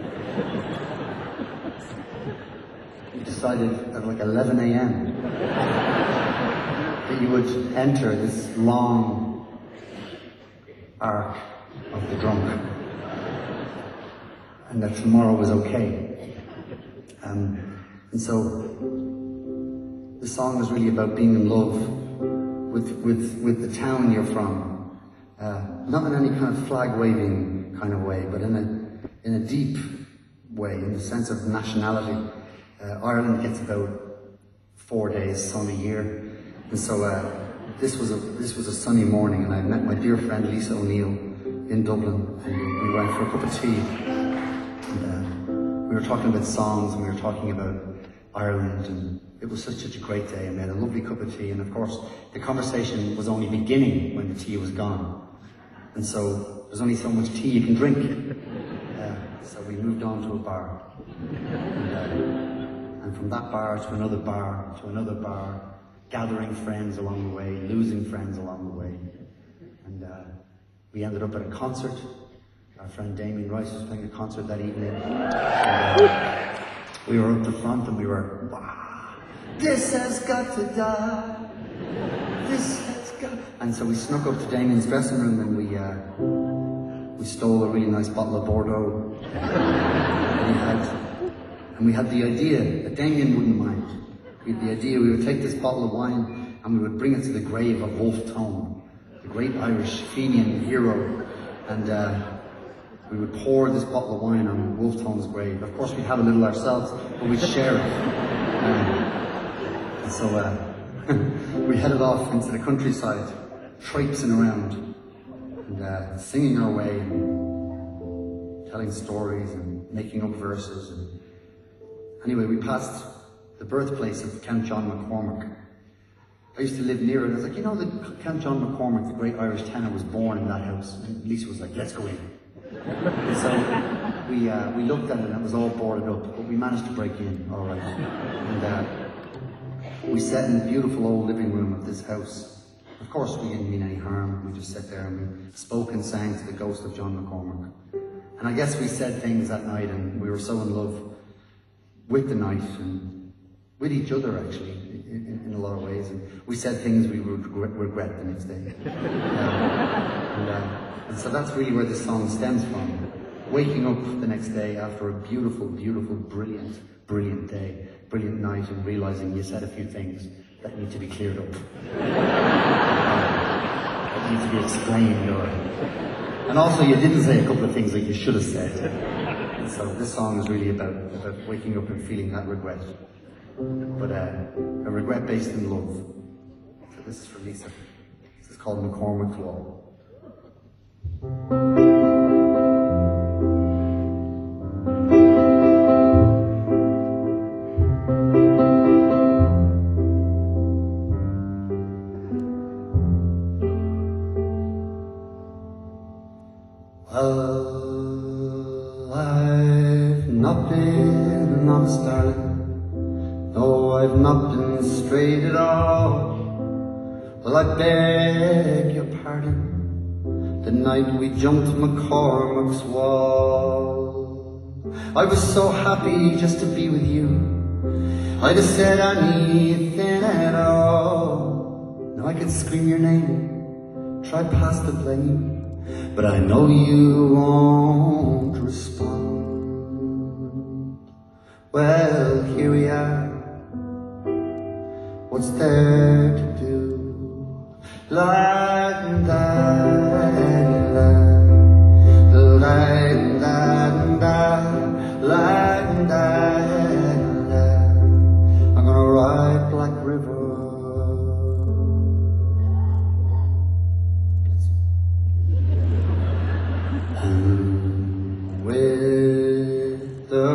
You decided at like 11 a.m. that you would enter this long arc of the drunk, and that tomorrow was okay. And so the song is really about being in love with the town you're from, not in any kind of flag-waving kind of way, but in a deep way, in the sense of nationality. Ireland gets about 4 days sun a year, and so this was a sunny morning, and I met my dear friend Lisa O'Neill in Dublin, and we went for a cup of tea, and we were talking about songs, and we were talking about Ireland, and it was such a great day, and we had a lovely cup of tea, and of course the conversation was only beginning when the tea was gone, and so there's only so much tea you can drink. So we moved on to a bar, and from that bar to another bar to another bar, gathering friends along the way, losing friends along the way, and we ended up at a concert. Our friend Damien Rice was playing a concert that evening, and we were up the front and we were, wow, this has got to die, this has got, and so we snuck up to Damien's dressing room and we stole a really nice bottle of Bordeaux, and we had the idea that Damien wouldn't mind. We had the idea we would take this bottle of wine and we would bring it to the grave of Wolfe Tone, the great Irish Fenian hero, and we would pour this bottle of wine on Wolfe Tone's grave. Of course we'd have a little ourselves, but we'd share it. And so we headed off into the countryside, traipsing around, and singing our way, and telling stories and making up verses. And anyway, we passed the birthplace of Count John McCormack. I used to live near it, and I was like, you know that Count John McCormack, the great Irish tenor, was born in that house. And Lisa was like, let's go in. And so we looked at it and it was all boarded up, but we managed to break in, all right. And we sat in the beautiful old living room of this house. Of course, we didn't mean any harm. We just sat there and we spoke and sang to the ghost of John McCormack. And I guess we said things that night, and we were so in love with the night and with each other, actually, in a lot of ways. And we said things we would regret the next day. And so that's really where this song stems from. waking up the next day after a beautiful, beautiful, brilliant, brilliant day, brilliant night, and realizing you said a few things that need to be cleared up, that need to be explained, and also you didn't say a couple of things that you should have said. And so this song is really about waking up and feeling that regret, but a regret based in love. So this is for Lisa. This is called McCormick's Law. Well, I've not been an honest darling. No, I've not been straight at all. Well, I beg your pardon. The night we jumped McCormick's wall, I was so happy just to be with you. I'd have said anything at all. Now I could scream your name, try pass the blame, but I know you won't respond. Well, here we are. What's there to do? I'm gonna ride Black River. And with the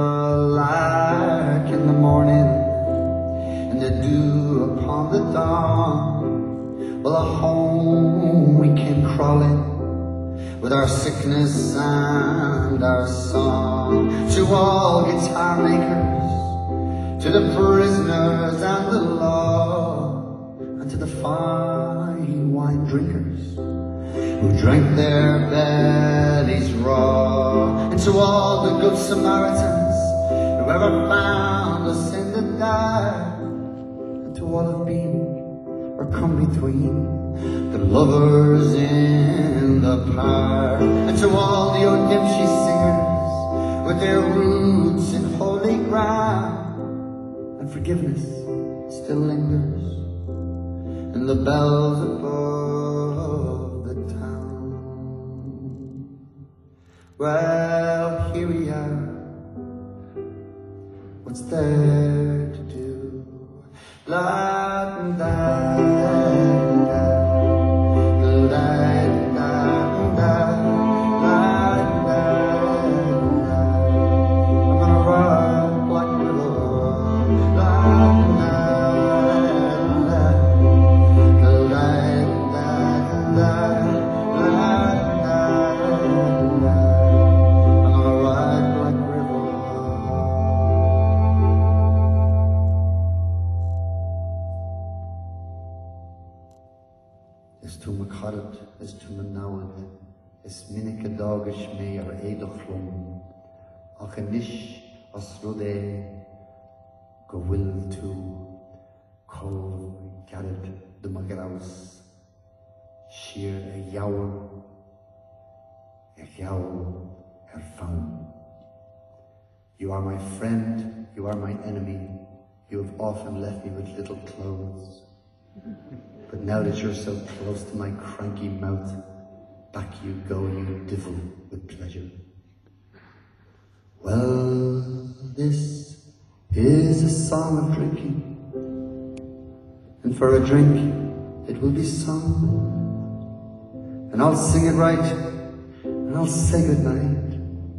lark in the morning and the dew upon the dawn, well, home we came crawling with our sickness and our song. To all guitar makers, to the prisoners and the law, and to the fine wine drinkers who drank their bellies raw, and to all the good Samaritans who ever found us in the dark, and to all have been or come between the lovers in the park, and to all the old Dempsey singers with their roots in holy ground, and forgiveness still lingers in the bells above the town. Well, here we are. What's there to do? Is to Macarat, is to Manawad, is Minnica Dogish me or Eidochlum, Achanish Osrude, go will to Cove Garrett the Magaraus, Sheer a Yower, Erfan. You are my friend, you are my enemy, you have often left me with little clothes. But now that you're so close to my cranky mouth, back you go, you divil with pleasure. Well, this is a song of drinking, and for a drink it will be sung, and I'll sing it right, and I'll say goodnight,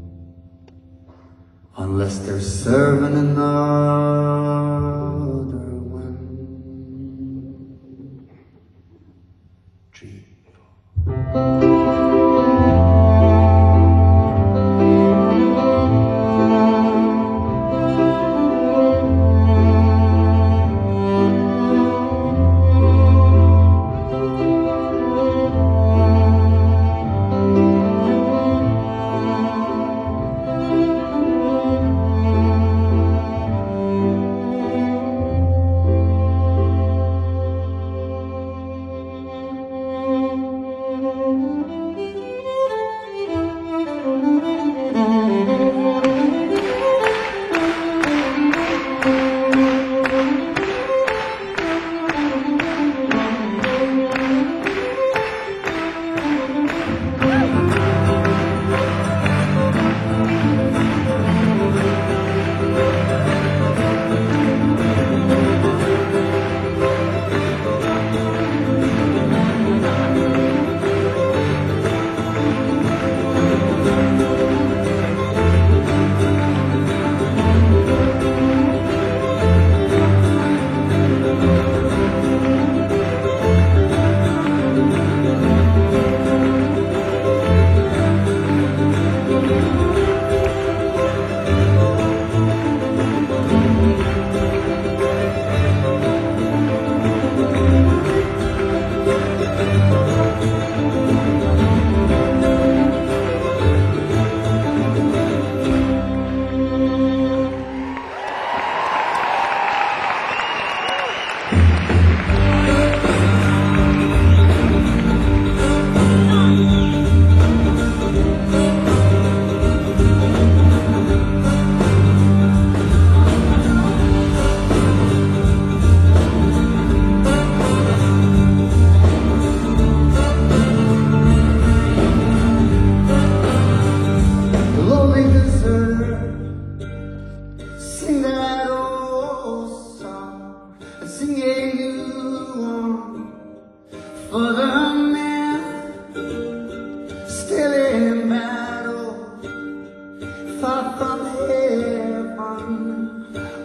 unless they're serving another one. 3, 4.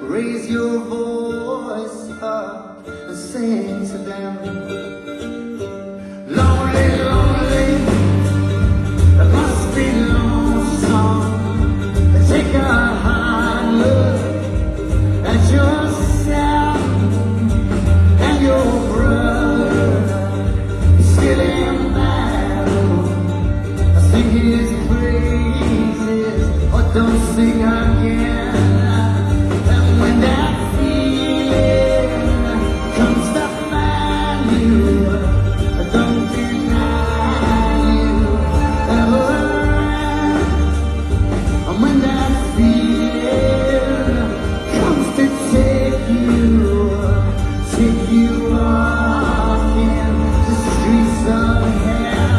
raise your voice up and sing to them. Lonely, lonely, it must be lonesome. Take a hard look at yourself and your brother still in battle. Sing his praises or don't sing again. And when that feeling comes to find you, don't deny you ever end. And when that feeling comes to take you off in the streets of hell.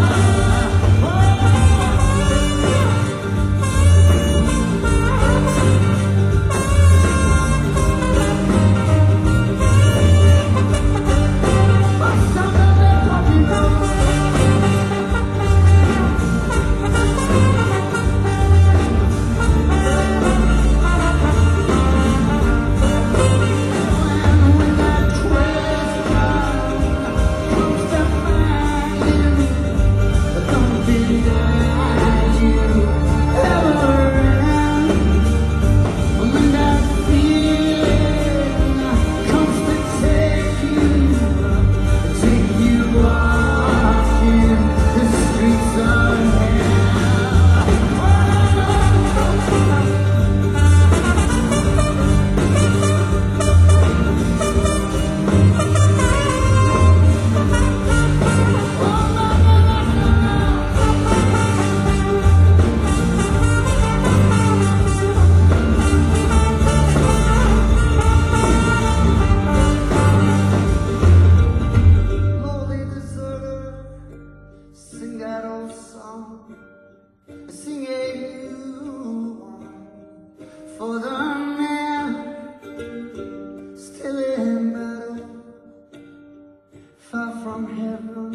Sing that old song, sing a new one for the man still in battle, far from heaven.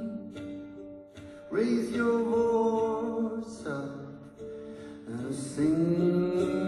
Raise your voice up and sing.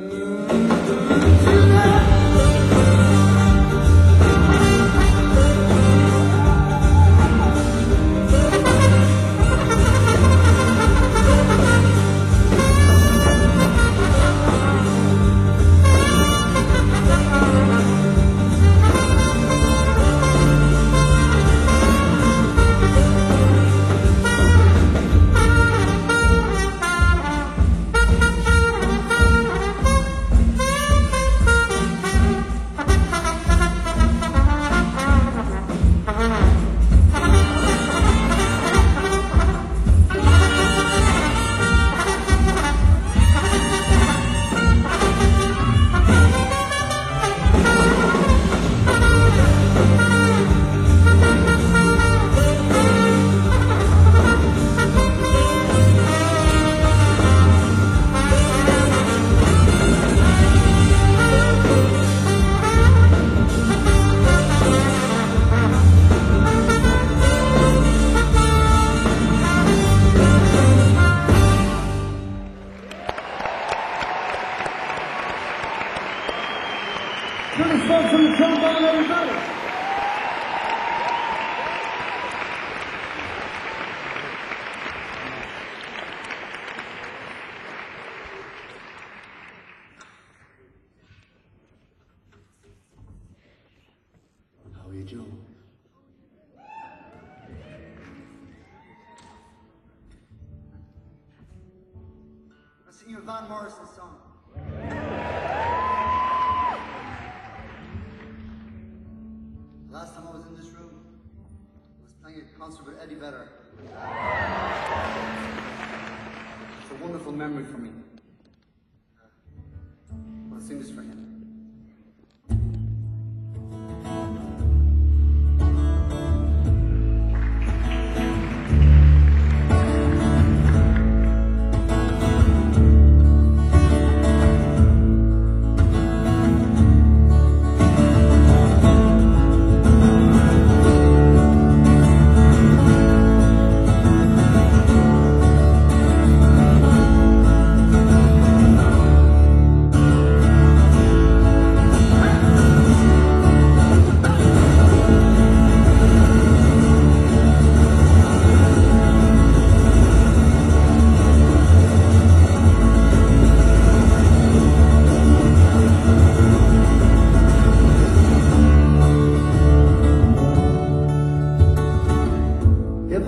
Curtis Folks on the trombone, everybody. How are you doing? Let's sing you a Van Morrison song. Last time I was in this room, I was playing a concert with Eddie Vedder. It's a wonderful memory for me. I'll sing this for him.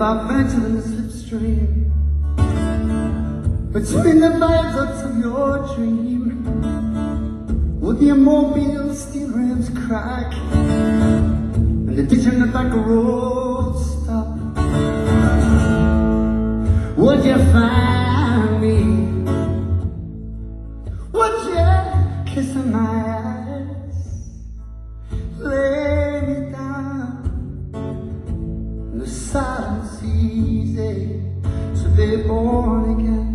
I've ventured in the slipstream between the viaducts of your dream, would the immobile steel rims crack and the ditch in the back road stop? Would you find me? Would you kiss my eyes? Lay me down in the silence, easy to be born again,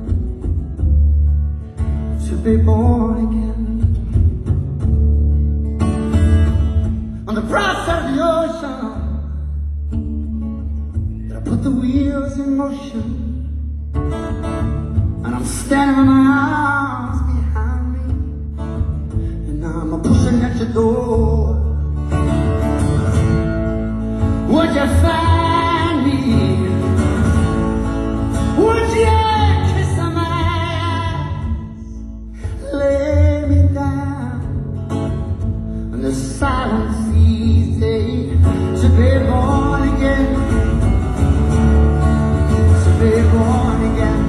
to be born again. On the bright side of the ocean, I put the wheels in motion, and I'm standing with my arms behind me, and I'm pushing at your door. Would you find me? Would you kiss my eyes? Lay me down in the silence, easy to be born again, to be born again,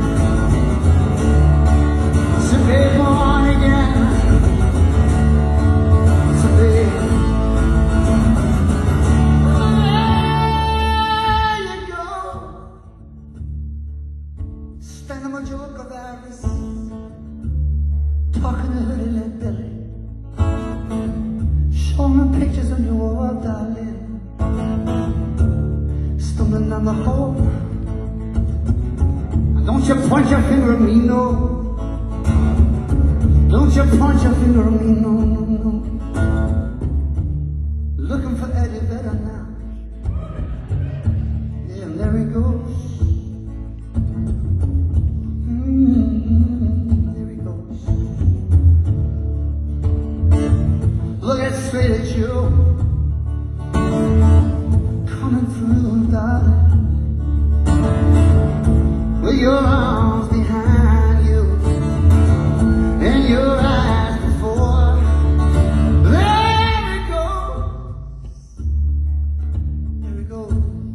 to be born again, to be. There you go, spending my joke of Paris, talking to Hoodie Led Billy, showing me pictures on your wall, darling, stumbling down the hall. Don't you point your finger at me, no. Don't you point your finger at me, no, no, no. Looking for Eddie Vedder now. Yeah, and there he goes. There he goes. Looking straight at you, coming through, darling, with your arms behind you and your eyes before. There we go. There we go.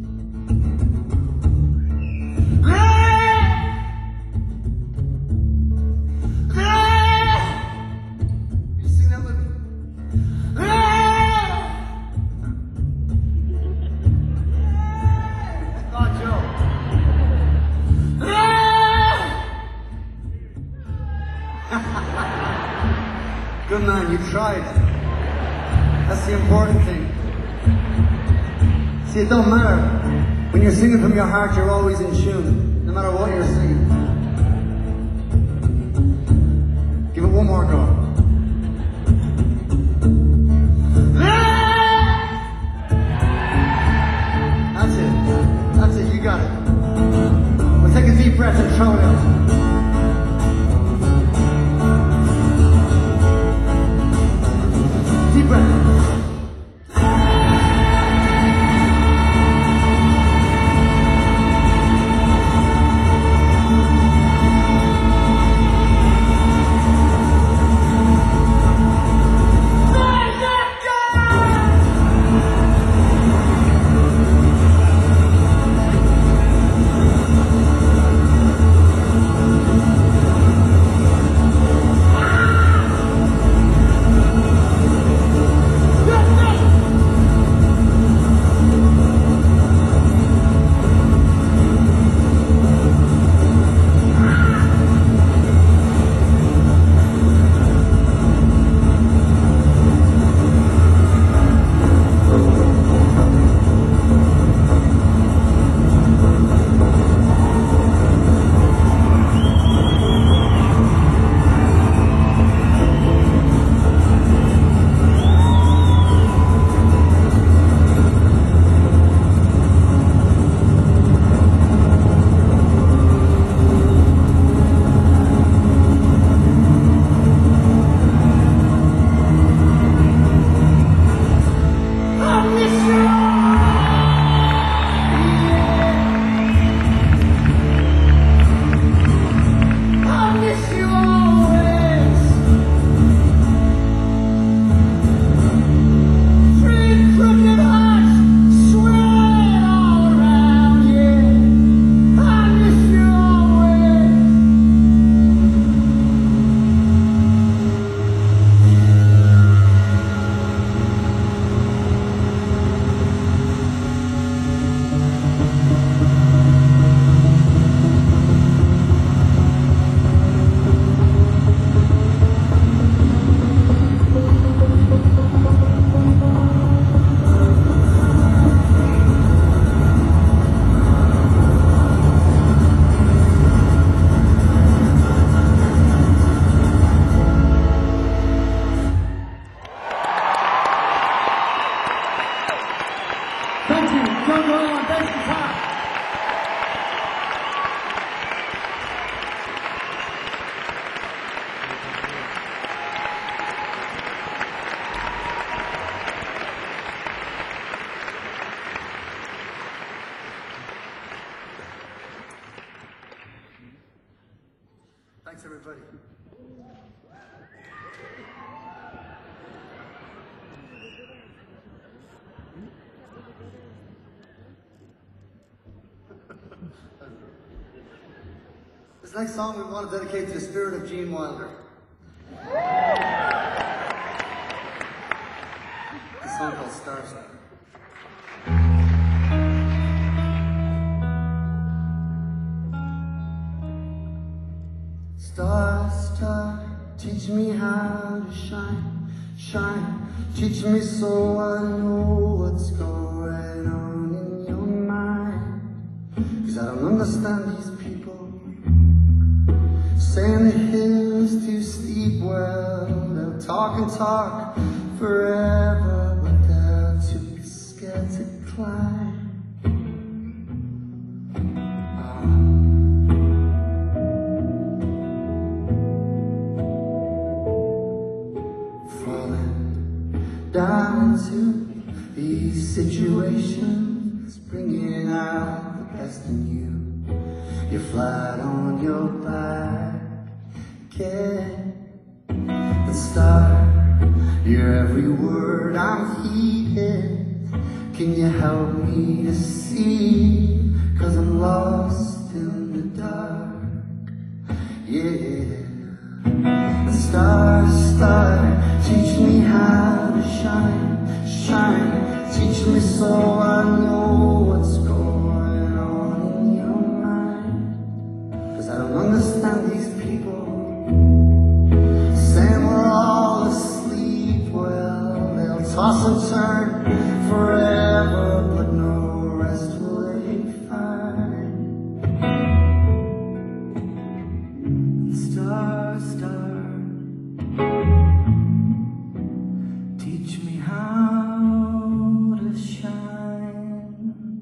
You sing that with me? God, Joe. Good man, you tried. That's the important thing. See, it don't matter. When you're singing from your heart, you're always in tune, no matter what you're singing. Give it one more go. That's it. That's it. You got it. We'll take a deep breath and throw it out. Deep breath. This next song we want to dedicate to the spirit of Gene Wilder. It's a song called Star Star. Star, star, teach me how to shine, shine. Teach me so I know what's going on in your mind. 'Cause I don't understand these people saying the hill's too steep. Well, they'll talk and talk forever, but they're too scared to climb. Down into these situations, bringing out the best in you. You're flat on your back, the star. You're every word I'm hearing. Can you help me to see? 'Cause I'm lost in the dark. Yeah. Star, star, teach me how to shine, shine. Teach me so I know what's going on in your mind. 'Cause I don't understand these people saying we're all asleep. Well, they'll toss and turn forever, but no rest will they find. Star, star, teach me how to shine.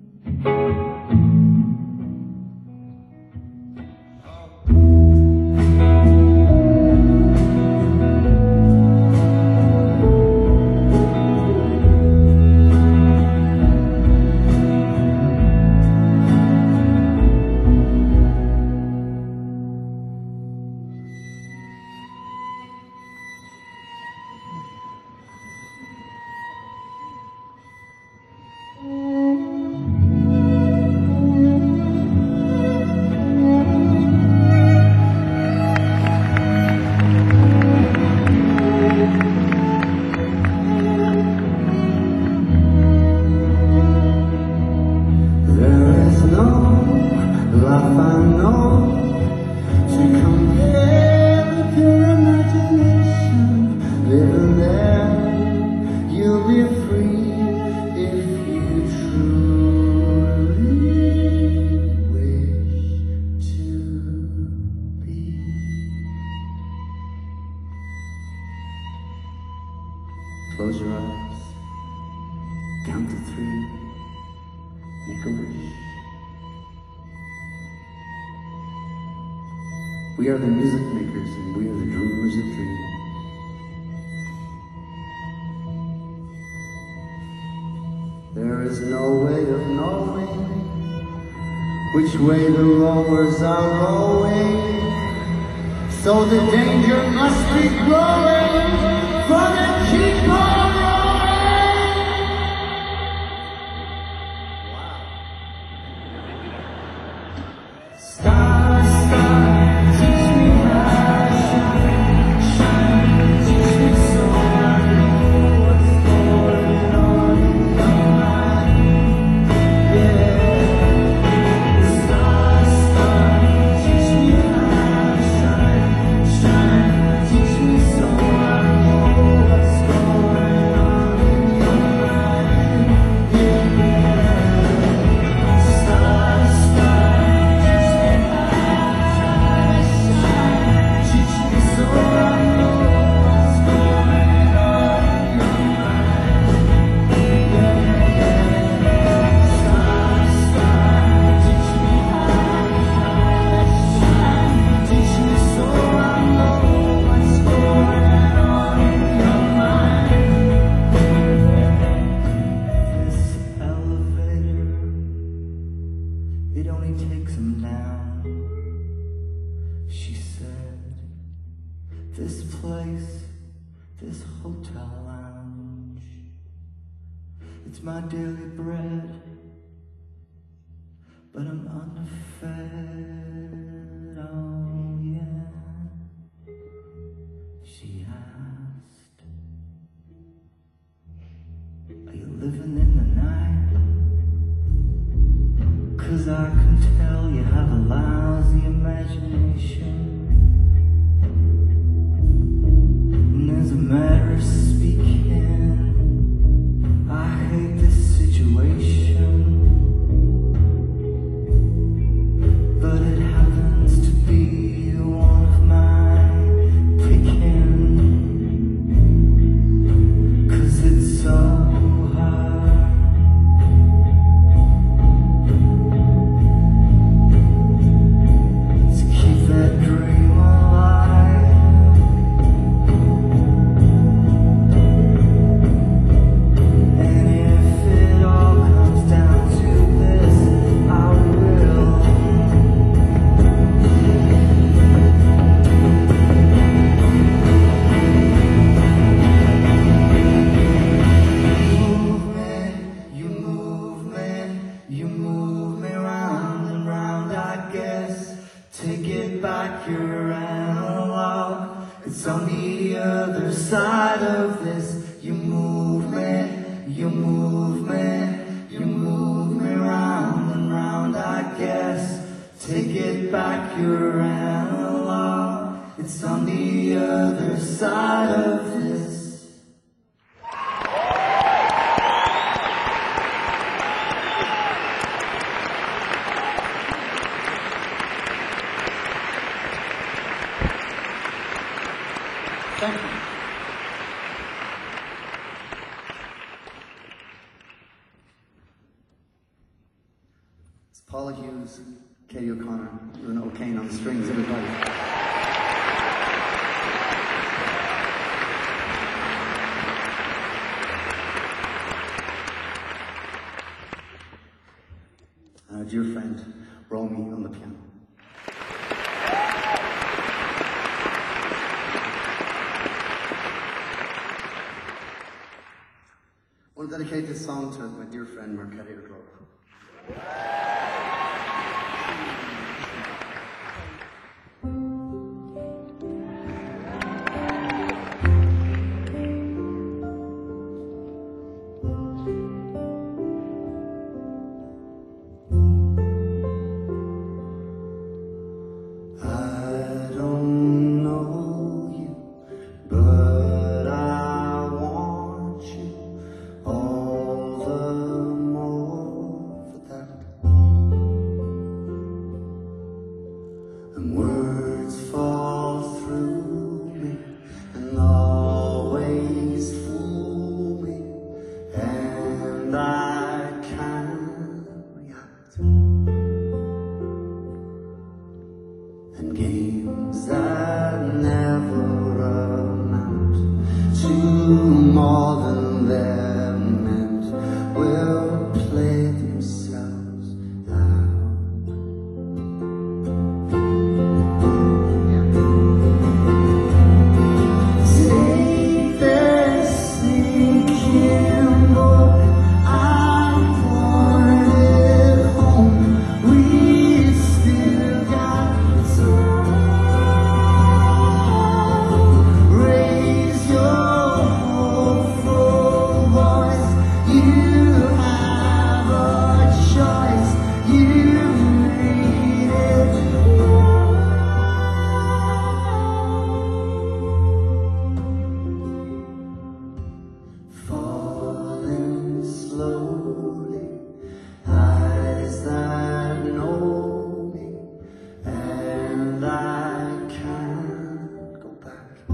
Life I know to compare with your imagination. Living there, you'll be free if you truly wish to be. Close your eyes, count to 3, make a wish. We are the music makers and we are the dreamers of dreams. There is no way of knowing which way the rowers are rowing, so the danger must be growing for the keep on rowing. Wow. Star, star, teach me how to shine, shine. Teach me so I know what's going on in your mind. Yeah. Star, star, teach me how to shine, shine. Teach me so I know what's going on in your mind. Yeah. Star, star, teach me how to shine, shine. Teach me so I know what's going on in your mind. Yeah. Star, star, teach me how to shine, teach me so I know what's going on in your mind. This elevator, it only takes him down. She said, this place, this hotel lounge, it's my daily bread, but I'm underfed on I can tell you have a lousy imagination. And as a matter of speaking, I hate this situation. But it happens to be one of my picking. 'Cause it's so hard to keep that dream alive. And if it all comes down to this, I will. You move me round and round, I guess, to get back your analog. It's on the other side of this. You move me round and round, I guess, to get back your analog. It's on the other side of this. Thank you. It's Paula Hughes, Katie O'Connor, and O'Kane on the strings, everybody. And our dear friend, Romy on the piano. I want to dedicate this song to my dear friend, Mercadia Grove. I don't know you, but I want you all the more for that. And words fall through me and always fool me, and I can't react. And games that never amount to more than they're meant will play themselves out. Take this sinking book, I poured it home. We still got raise your hopeful voice. You have a choice. You made it. Falling slowly, eyes that know me, and I can't go back.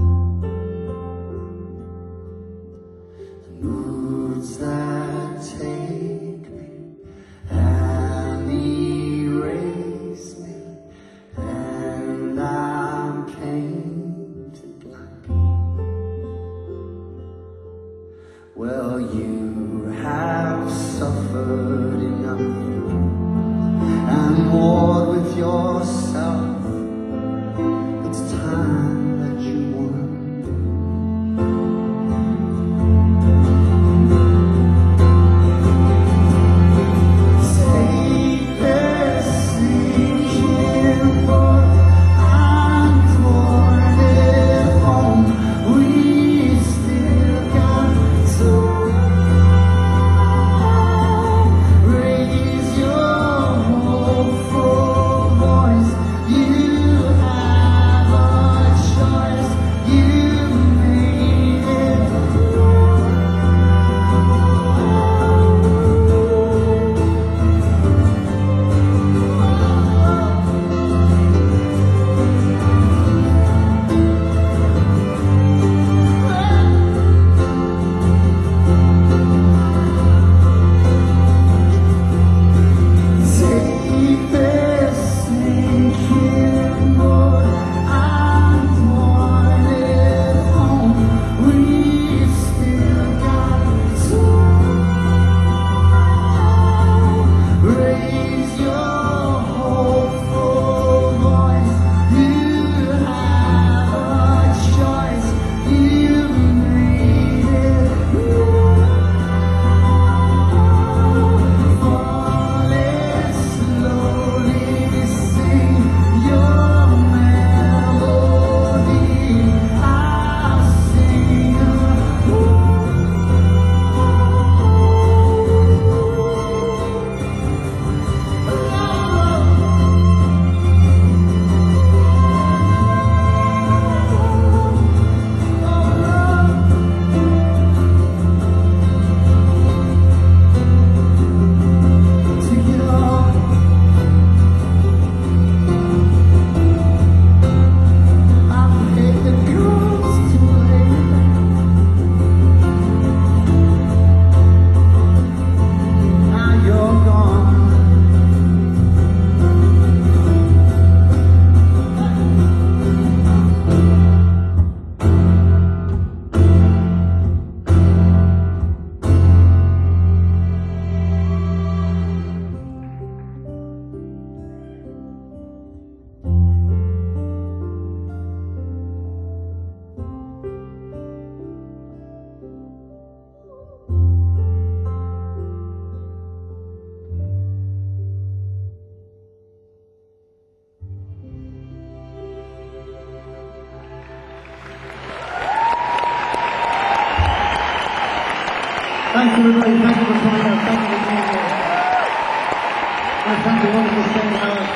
The moods that take me and erase me, and I'm painted black. Well, you have suffered enough and warred with yourself. It's time that you won. Take this sinking book, I poured it home. We still got so. Raise your Thanks everybody, thank you for coming out, thank you for being here. And thank you wonderful Shane Harris.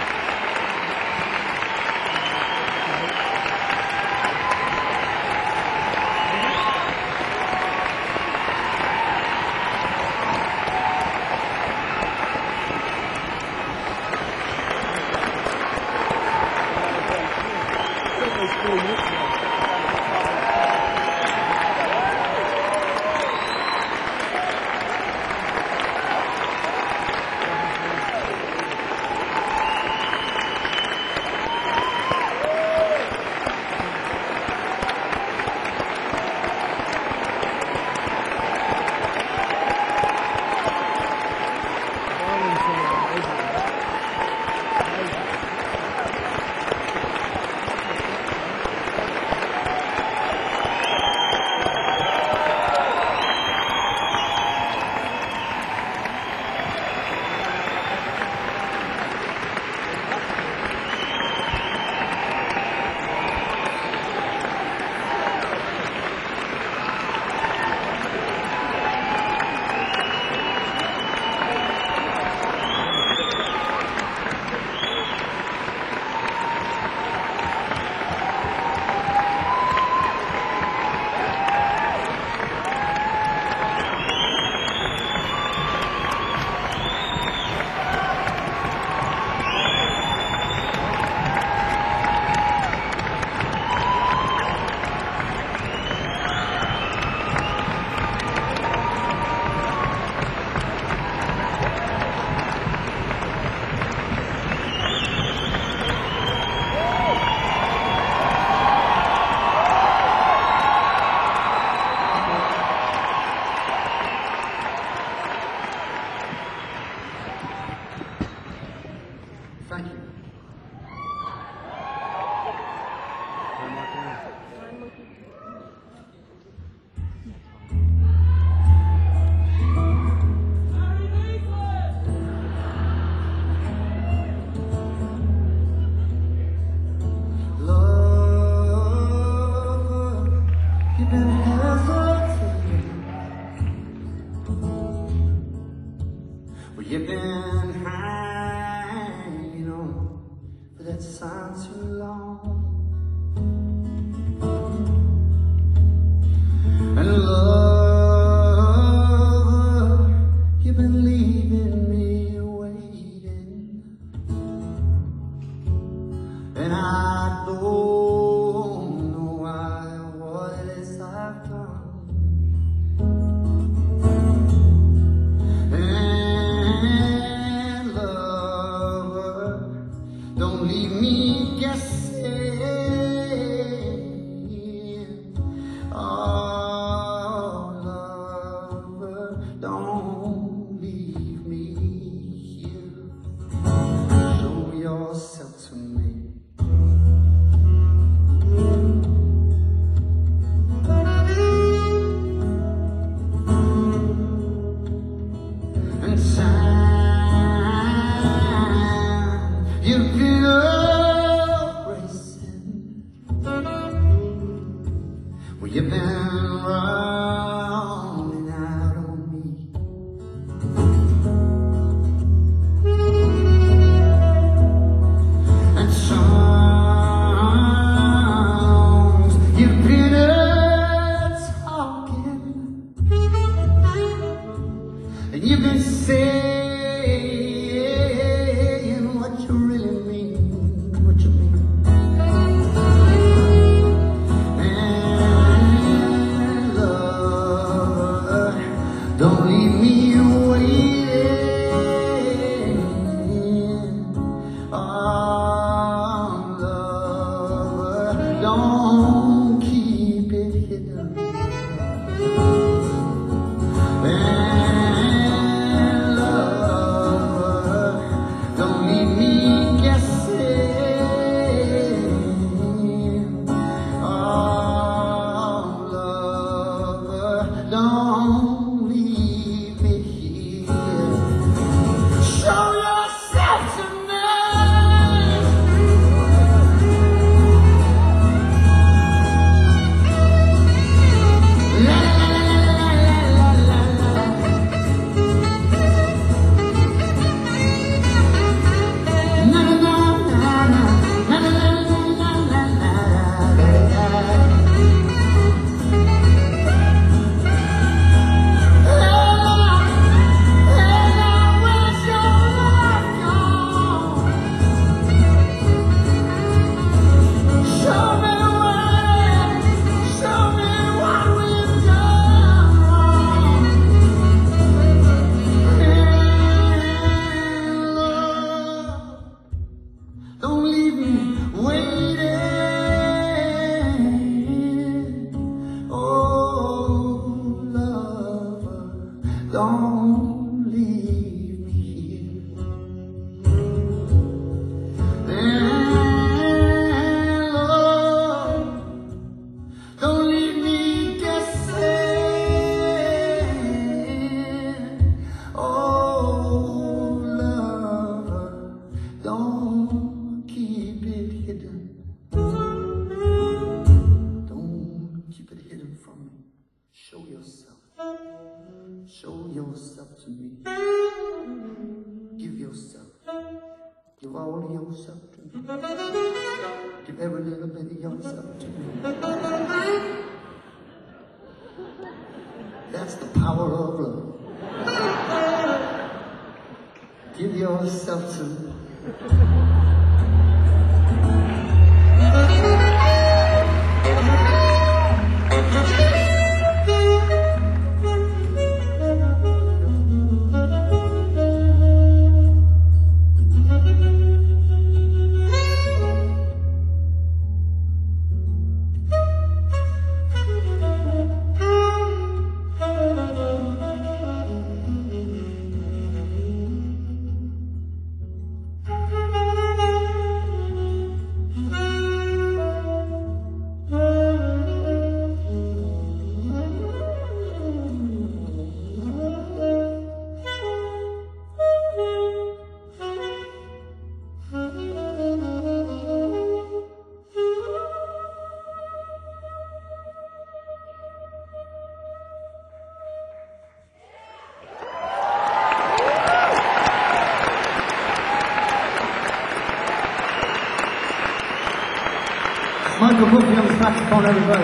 Thank you. Love, you've been helpful to me. Well, you've been hanging on for that sign too long. And love, you've been leaving me waiting. And I don't know why, what it is I've done. And lover, don't leave me guessing. Oh, lover, don't leave me here. Show yourself to me. And time, you've been racing. Well, you've been running out on me. And songs, you've been talking. And you've been saying what you really mean, what you mean. And love, don't leave me waiting. Oh, lover, don't keep it hidden. And lover, don't leave me guessing. Oh, lover, don't leave me here. Show yourself to me. La la la la la la la la. Show yourself to me. Give yourself. Give all of yourself to me. Give every little bit of yourself to me. That's the power of love. Give yourself to me. Michael Buffy on the saxophone, everybody.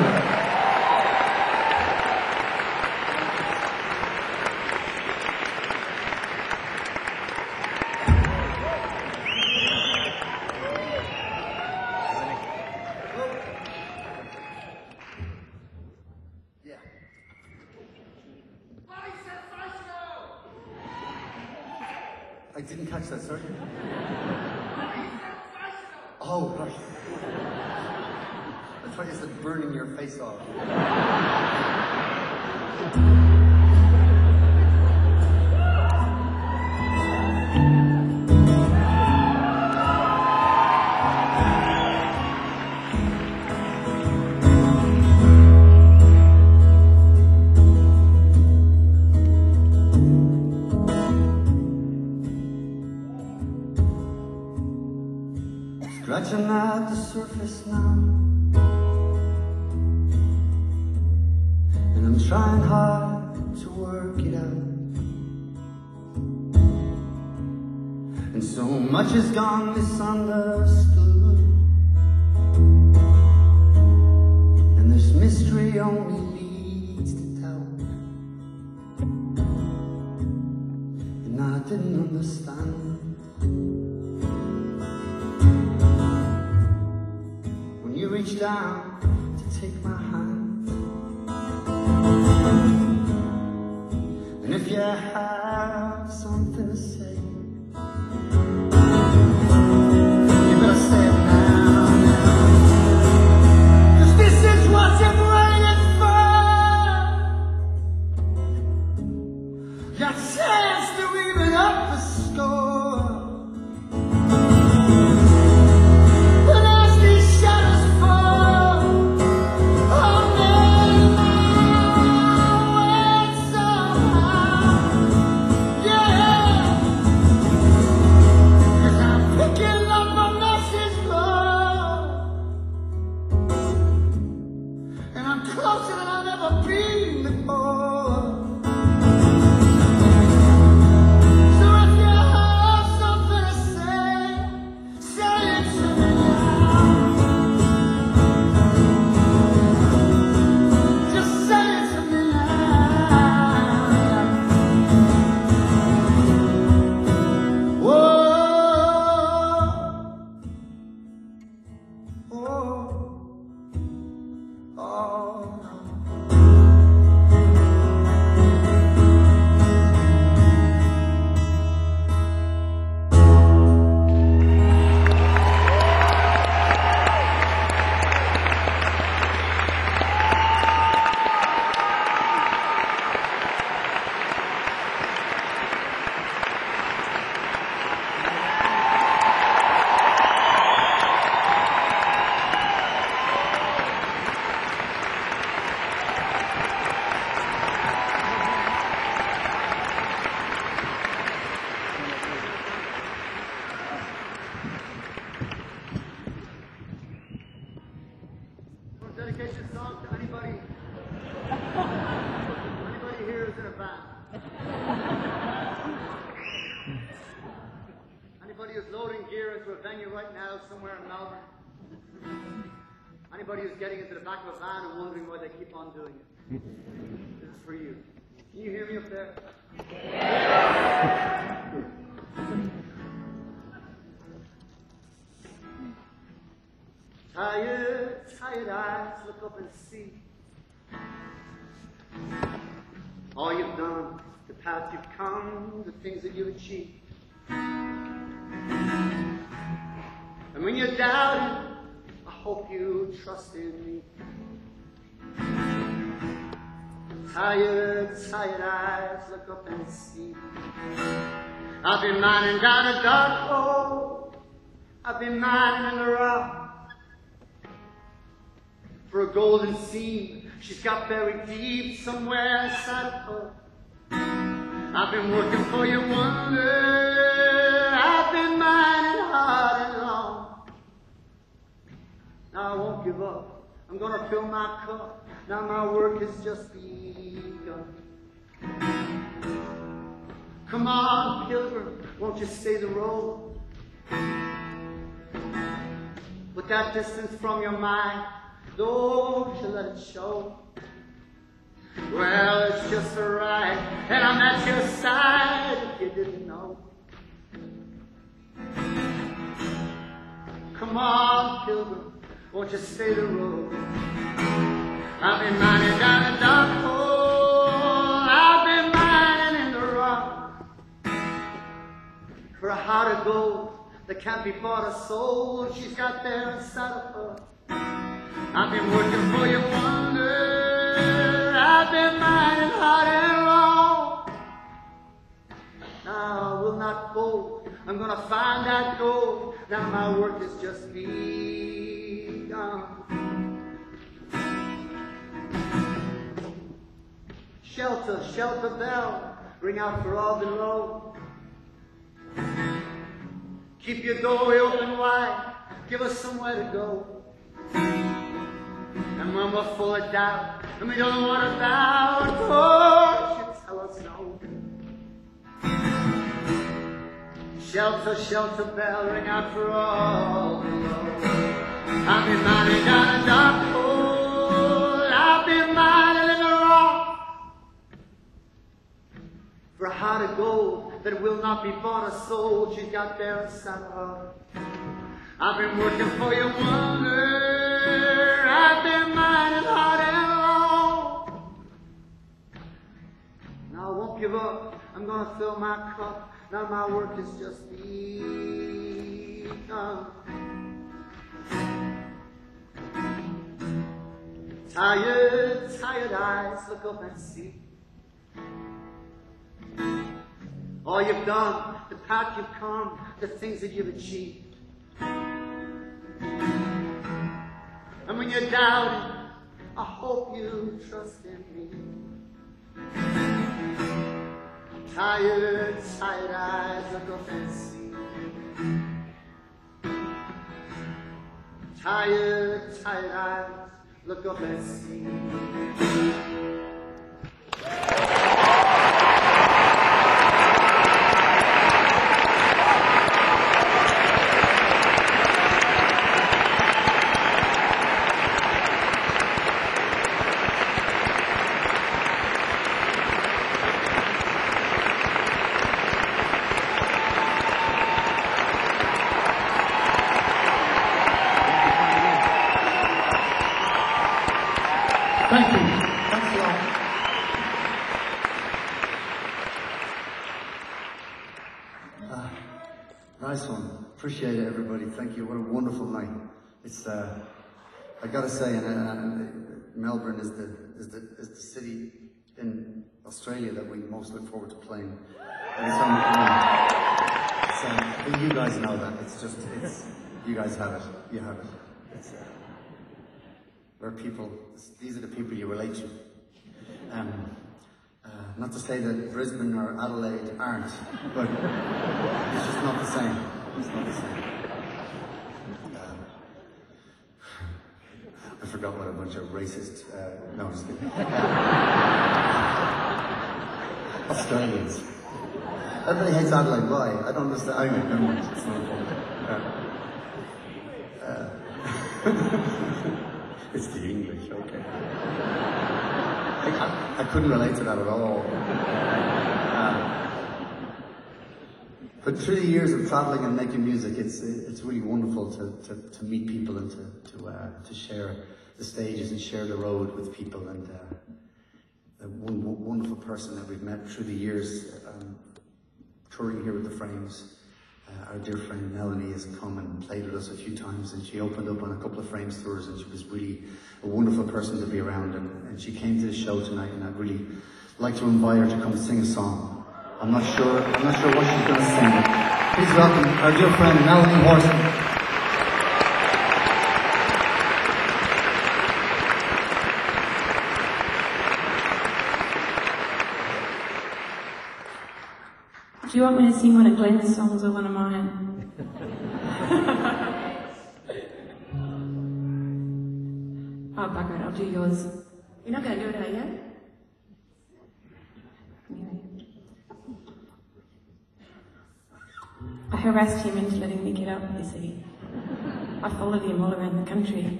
Yeah. I didn't catch that, sorry. Oh, right. I thought you said burning your face off. Scratching at the surface now, and I'm trying hard to work it out. And so much has gone misunderstood, and this mystery only leads to doubt. And I didn't understand when you reached down to take my hand. And if you have something to say, you better say it now. 'Cause this is what you're waiting for, your chance to even up the score. But as these shadows fall, oh man, somehow, yeah. 'Cause I'm picking up a message, Lord, and I'm closer than I've ever been before. is in a van? Anybody who's loading gear into a venue right now somewhere in Melbourne? Anybody who's getting into the back of a van and wondering why they keep on doing it? This is for you. Can you hear me up there? Tired, tired eyes look up and see all you've done, the path you've come, the things that you've achieved. And when you're doubting, I hope you trust in me. Tired, tired eyes look up and see. I've been mining down a dark hole. I've been mining in the rock for a golden seam she's got buried deep somewhere inside of her. I've been working for your wonder. I've been mining hard and long. Now I won't give up. I'm gonna fill my cup. Now my work has just begun. Come on, pilgrim, won't you stay the road? Put that distance from your mind. Don't you let it show. Well, it's just a ride, and I'm at your side if you didn't know. Come on, pilgrim, won't you stay the road? I've been mining down a dark hole. I've been mining in the rock for a heart of gold that can't be bought a soul. She's got there inside of her. I've been working for your wonder. I've been mining hard and long. Now I will not fold. I'm gonna find that gold. Now my work is just begun. Shelter, shelter bell, ring out for all below. Keep your doorway open wide. Give us somewhere to go. And when we're full of doubt, and we don't know what about, oh, you tell us no. Shelter, shelter bell, ring out for all below. I've been mining down a dark hole. I've been mining in the rock for a heart of gold that will not be bought a soul. She's got there inside of her. I've been working for your wonder. I've been mining hard and long. Now I won't give up. I'm gonna fill my cup. Now my work is just begun. Tired, tired eyes look up and see all you've done, the path you've come, the things that you've achieved. And when you're doubting, I hope you trust in me. Tired, tired eyes look up and see. Tired, tired eyes look up and see. Thank you. Thanks a lot. Nice one. Appreciate it, everybody. Thank you. What a wonderful night. It's I gotta say, Melbourne is the city in Australia that we most look forward to playing. And so you guys know that. It's you guys have it. You have it. It's where people. These are the people you relate to. Not to say that Brisbane or Adelaide aren't, but it's just not the same. It's not the same. I forgot what a bunch of racist, no, I'm just kidding. Australians. Everybody hates Adelaide. Why? I don't understand. Anyway, never mind. It's not important. It's the English, okay. I couldn't relate to that at all. But through the years of traveling and making music, it's really wonderful to meet people and to share the stages and share the road with people. And one wonderful person that we've met through the years, touring here with the Frames, our dear friend Melanie has come and played with us a few times, and she opened up on a couple of Frames tours, and she was really a wonderful person to be around. And she came to the show tonight, and I'd really like to invite her to come sing a song. I'm not sure what she's going to sing. Please welcome our dear friend Melanie Horton. Do you want me to sing one of Glenn's songs or one of mine? Oh, bugger it, I'll do yours. You're not going to do it, are you? Anyway. I harassed him into letting me get up, you see. I followed him all around the country.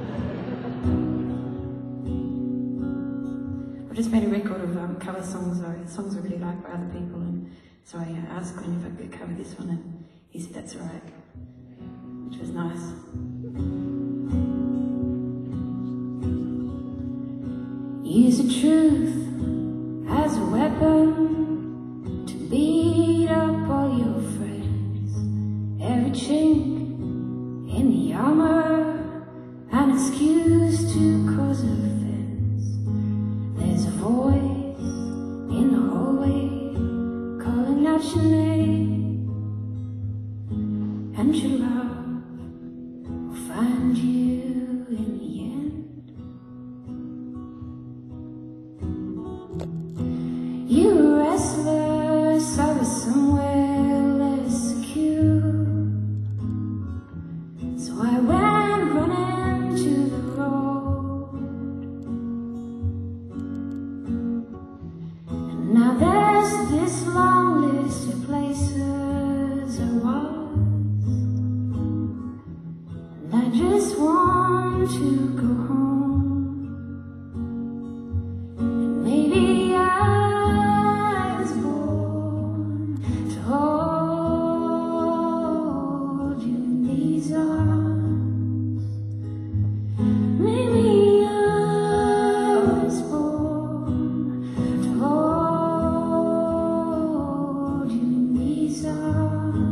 I just made a record of cover songs, songs I really like by other people, and so I asked Glenn if I could cover this one, and he said that's all right, which was nice. Use the truth as a weapon to beat up all your friends. Every chink in the armor, an excuse to cause offense. There's a voice in the hallway calling out your name, and your love will find you in the end. You're restless, I was somewhere less secure, so I went running to the road. And now there's this long list of places I was, and I just want to go home. And maybe I was born to hold you in these arms. Maybe I was born to hold you in these arms.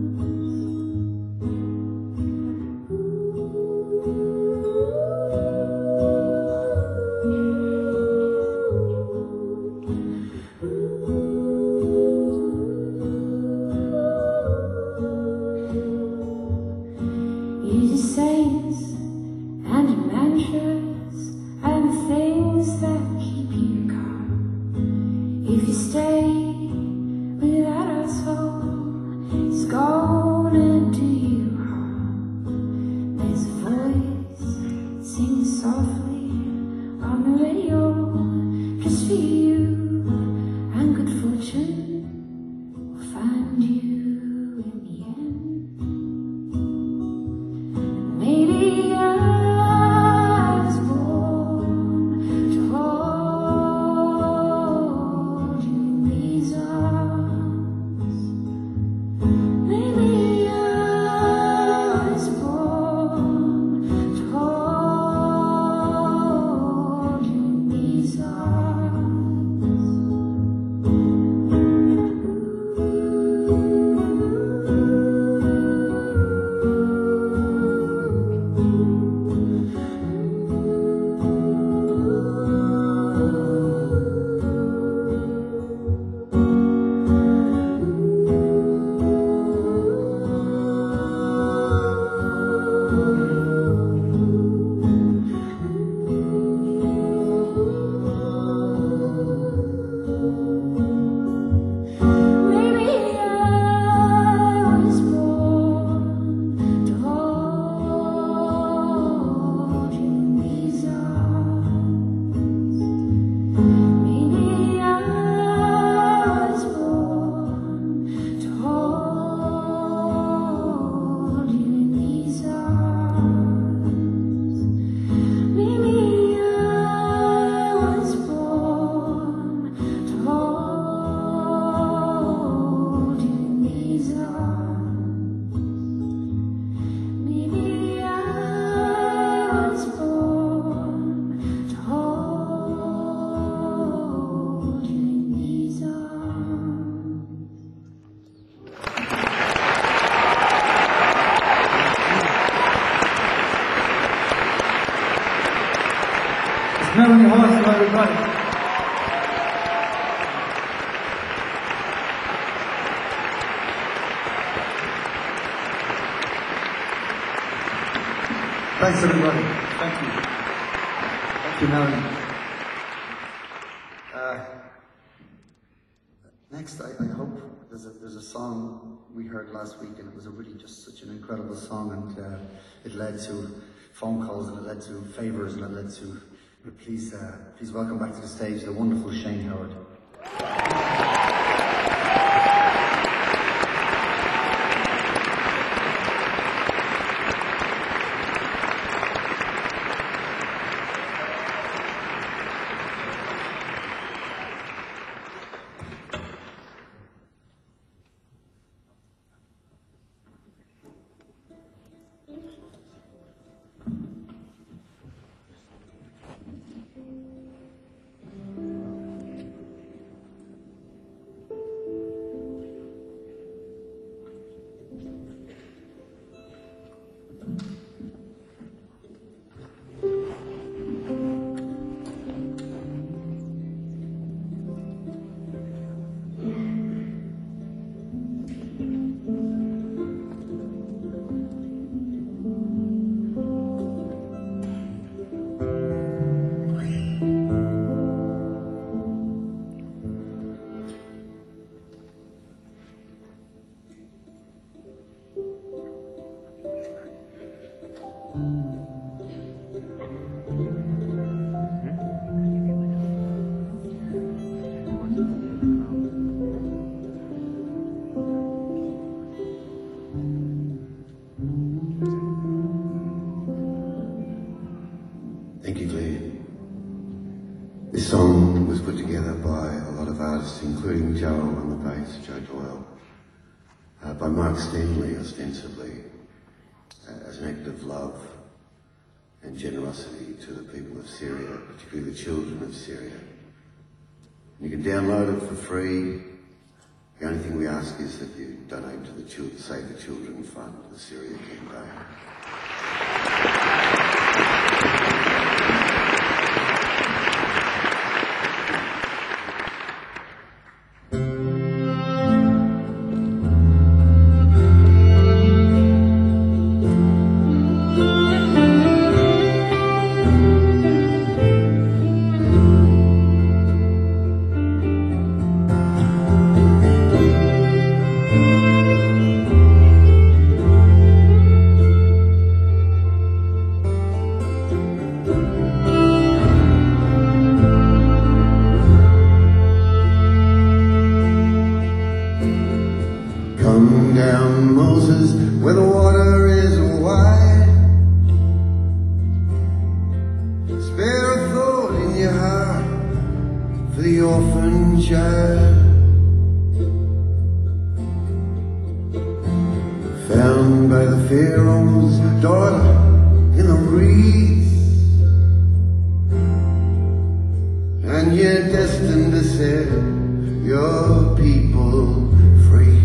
Use the saints and your mantras and the things that keep you calm. If you stay without our soul, it's gonna do you harm. There's a voice singing softly on the radio just for you, and good fortune will find you in the end. Maybe I was born to hold you in the everybody. Thanks, everybody. Thank you. Thank you, Melanie. Next, I hope there's a song we heard last week, and it was a really just such an incredible song, and it led to phone calls, and it led to favors, and it led to. Please welcome back to the stage the wonderful Shane Howard. Thank you, Glenn. This song was put together by a lot of artists, including Joe on the bass, Joe Doyle, by Mark Stanley, ostensibly, as an act of love and generosity to the people of Syria, particularly the children of Syria. You can download it for free. The only thing we ask is that you donate to the Save the Children Fund, the Syria campaign. Come down, Moses, where the water is wide. Spare a thought in your heart for the orphan child, found by the Pharaoh's daughter in the reeds, and you're destined to set your people free.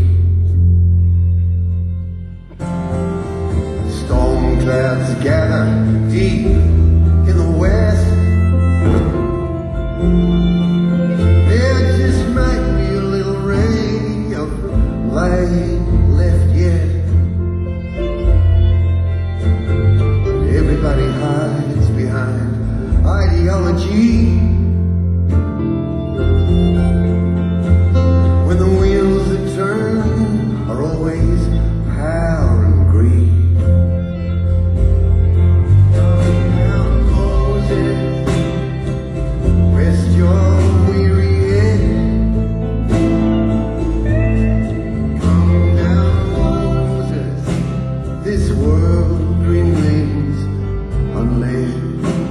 Storm clouds gather deep in the west. There just might be a little ray of light left yet. Everybody hides behind ideology. When the wheels that turn are always power and greed. Rest your weary head. Come down, Moses. This world remains unled.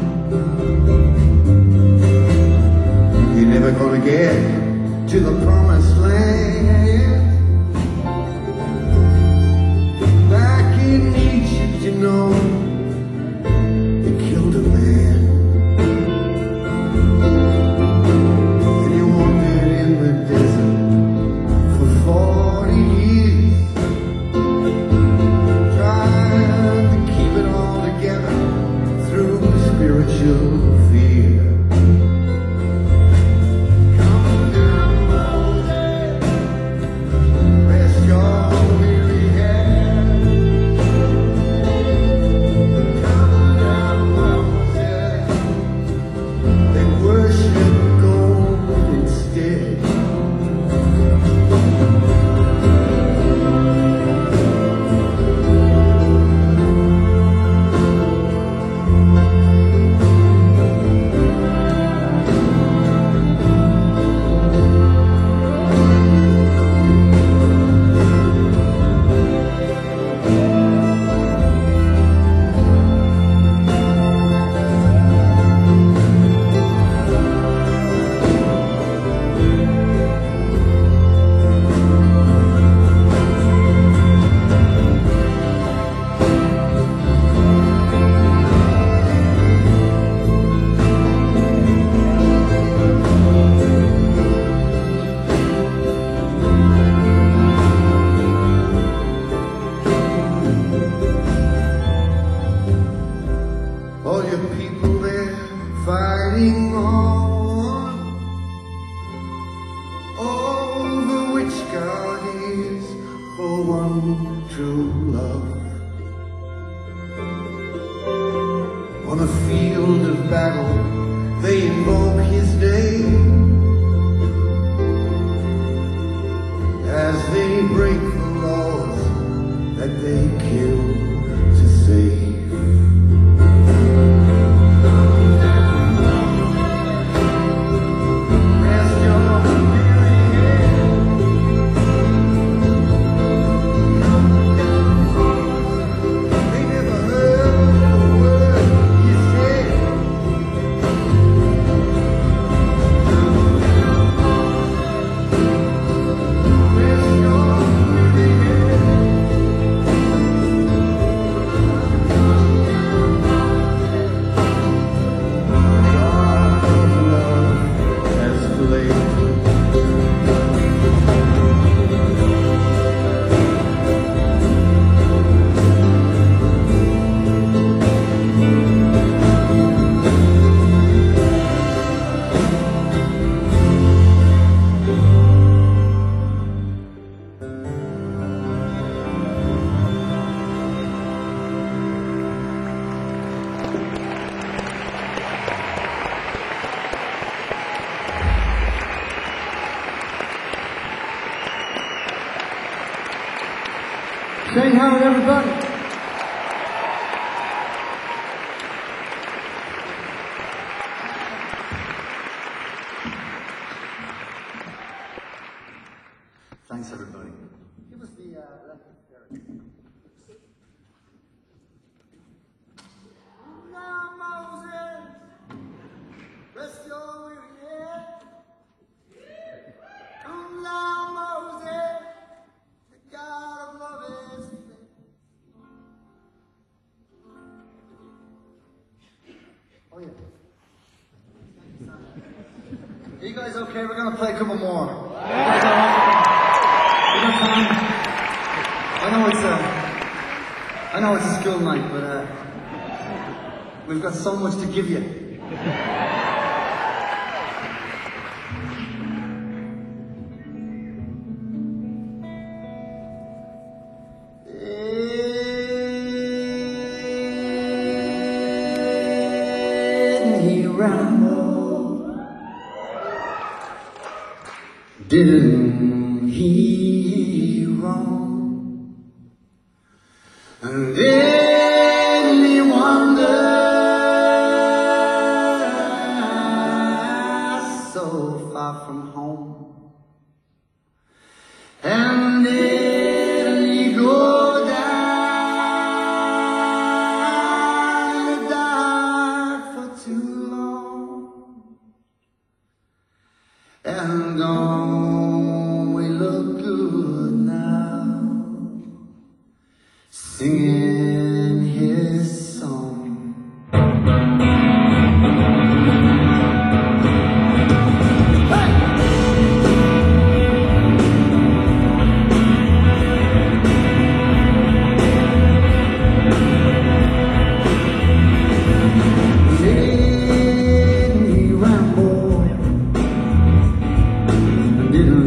You're never gonna get to the promised land. Back in Egypt, you know, they killed a man. And you wandered in the desert for 40 years, trying to keep it all together through spiritual fear. scout is for one true love. On a field of battle, they invoke his name as they break the laws that they kill to save. Rest your weary head. They never heard a word you said. Rest your weary head. Shane Howard, everybody. Thanks, everybody. Give us the Now, Moses, rest your weary head. Come now, Moses, the God of love is faithful. Oh yeah. Are you guys okay? We're gonna play a couple more. I know it's a school night, but we've got so much to give you. He rambled, didn't he roam? And then he wandered so far from home. And then he go down in the dark for too long. And don't we look good now, singing his song. Then he rambled and didn't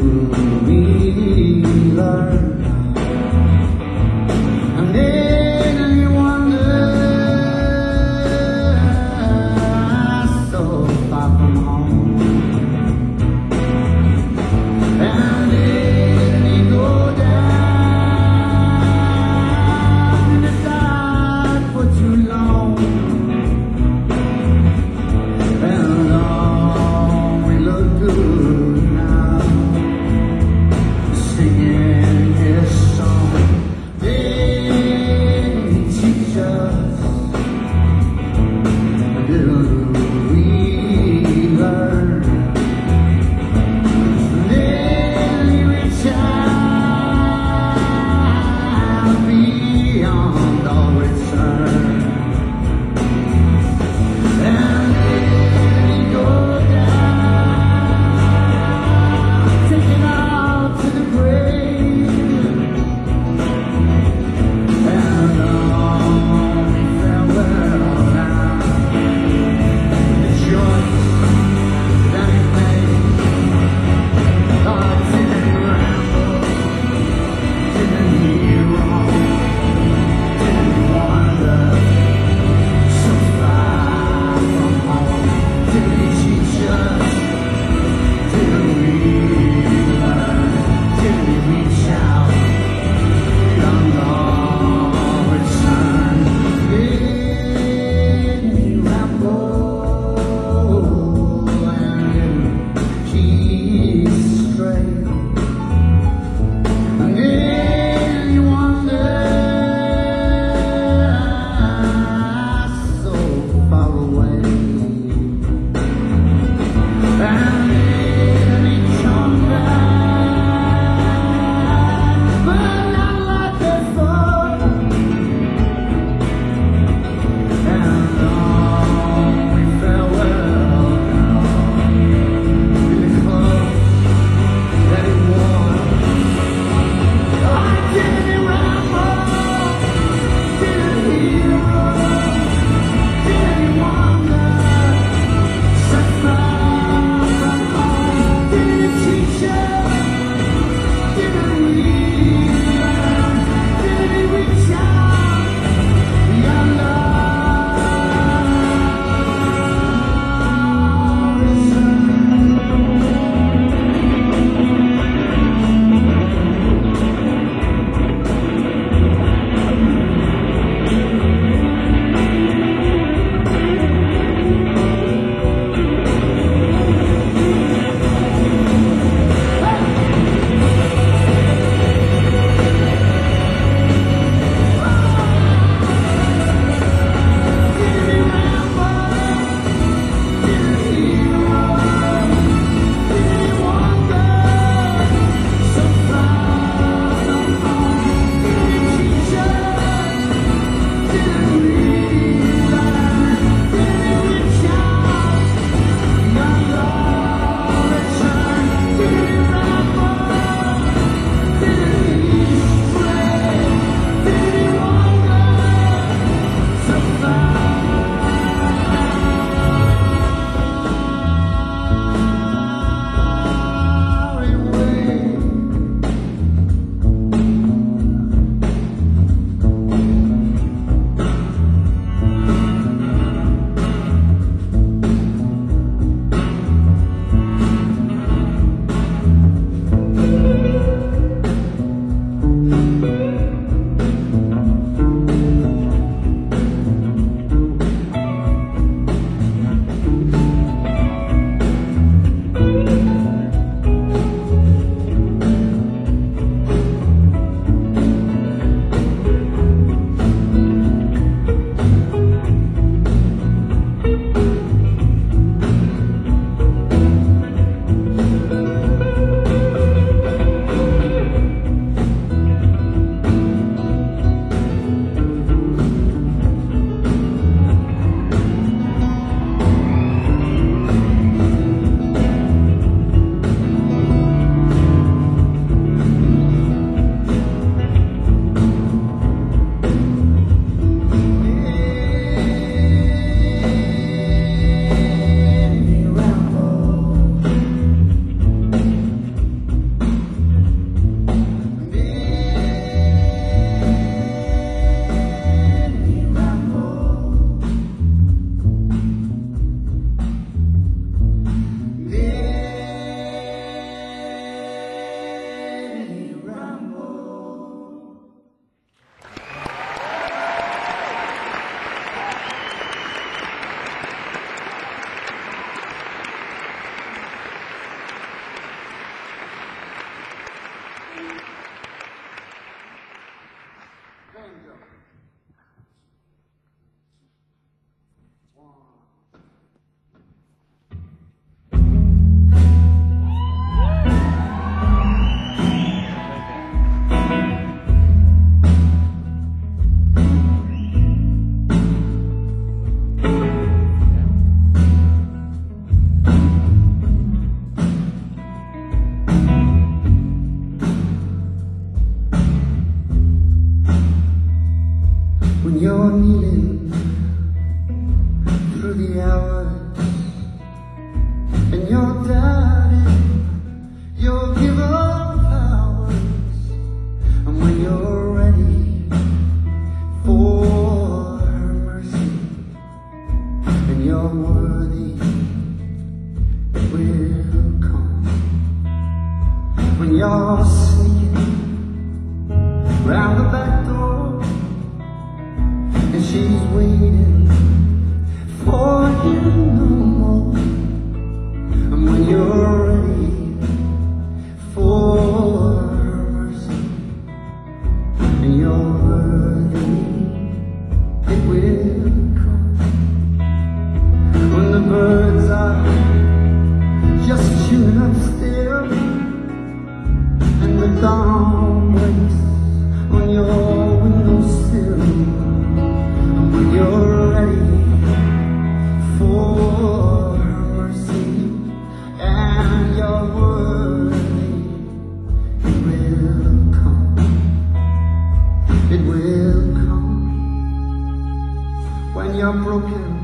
you're kneeling through the hours and you're doubting you'll give up hours, and when you're ready for her mercy and you're worthy, it will come. When you're sneaking round the back door and she's waiting for you no more, and when you're ready for her mercy and you're worthy, it will come. When the birds are just tuning up still and the dawn breaks on your windowsill, and when you're ready for her mercy and you're worthy, it will come. It will come. When you're broken,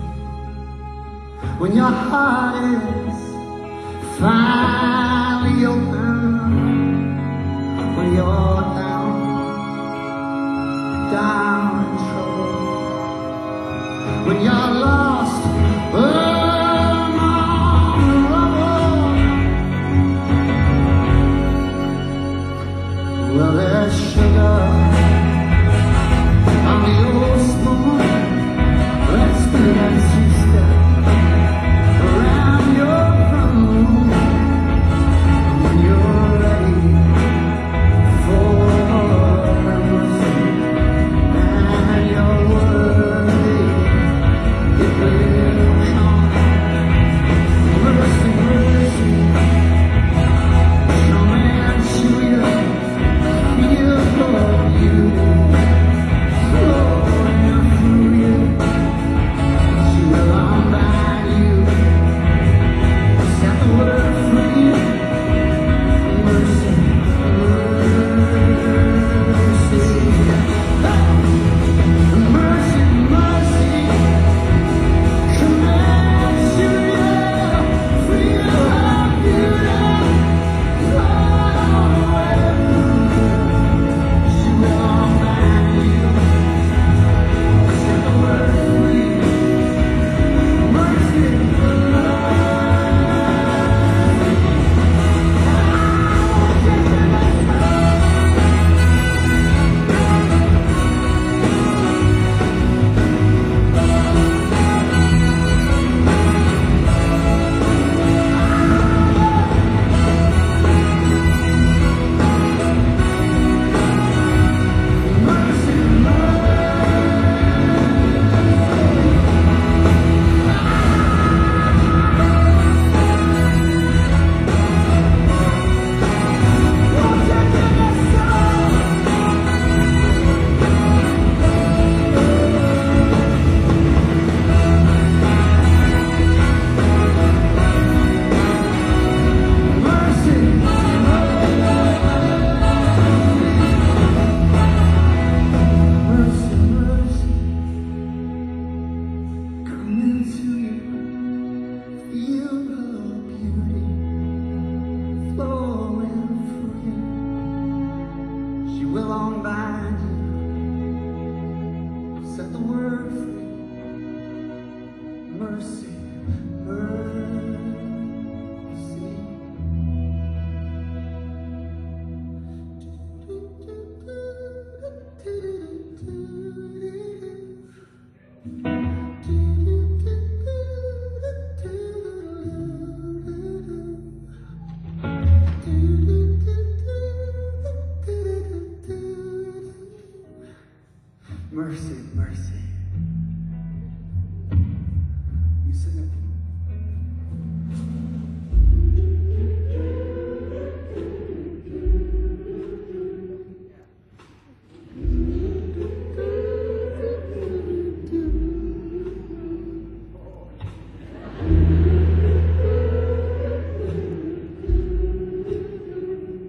when your heart is finally open, when you're down in trouble, when you're lost among the rubble, well, there's sugar on the old spoon. Let's do that two-step around your front room, and when you're ready for her mercy and you're worthy, it will come. Mercy, mercy, come and she will feel for you, flowing through you. She will unbind you, set the word free. Mercy, mercy, mercy, mercy, come and she will free your beauty, fly away. She will unbind you, set the word free. Mercy, will unbind you, set the word free. Mercy, mercy. Mercy, mercy. You sing it.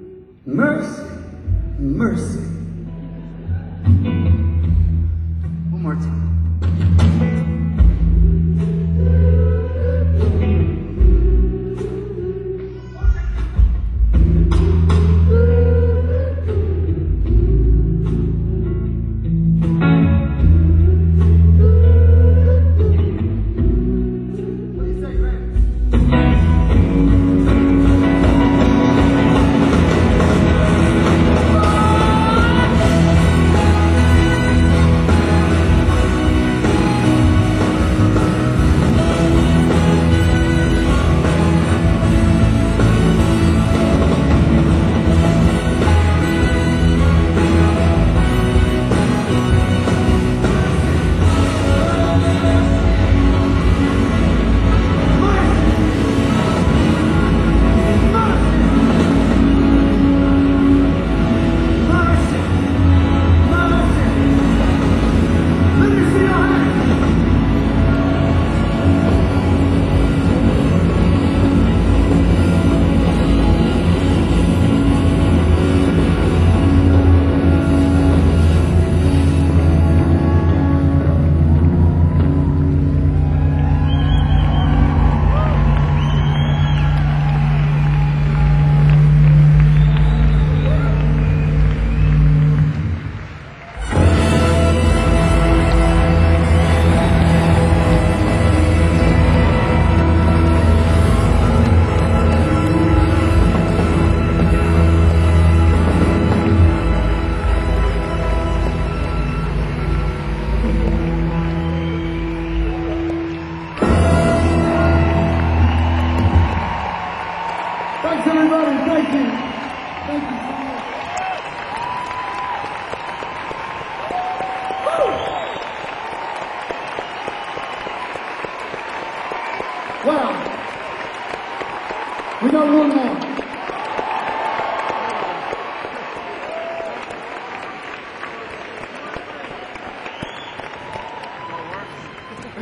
Mercy, mercy.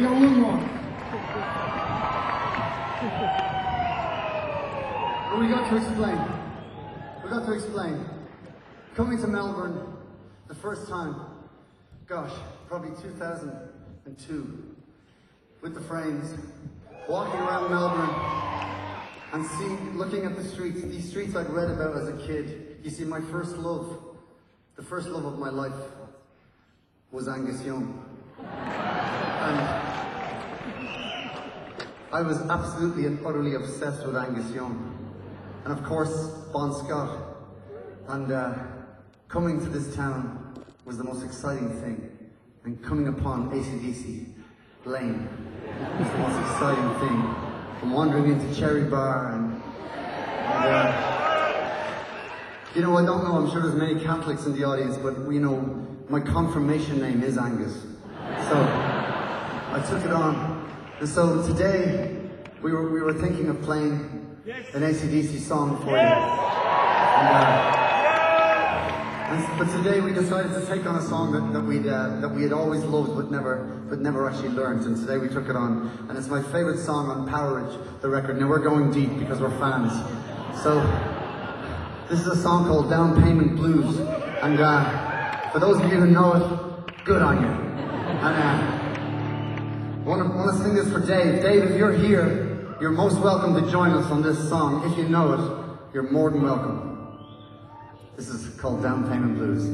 got one more. But we got to explain. We got to explain. Coming to Melbourne the first time, gosh, probably 2002, with the Frames, walking around Melbourne and looking at the streets, these streets I'd read about as a kid. You see, my first love, the first love of my life, was Angus Young. And I was absolutely and utterly obsessed with Angus Young. And of course, Bon Scott. And coming to this town was the most exciting thing. And coming upon AC/DC Lane was the most exciting thing. From wandering into Cherry Bar and you know, I don't know, I'm sure there's many Catholics in the audience, but you know, my confirmation name is Angus. So I took it on. And so today we were thinking of playing an AC/DC song for you. But today we decided to take on a song that we had always loved but never actually learned. And today we took it on, and it's my favorite song on Powerage, the record. Now we're going deep because we're fans. So this is a song called Down Payment Blues, and for those of you who know it, good on you. And I want to sing this for Dave. Dave, if you're here, you're most welcome to join us on this song. If you know it, you're more than welcome. This is called Down Payment Blues.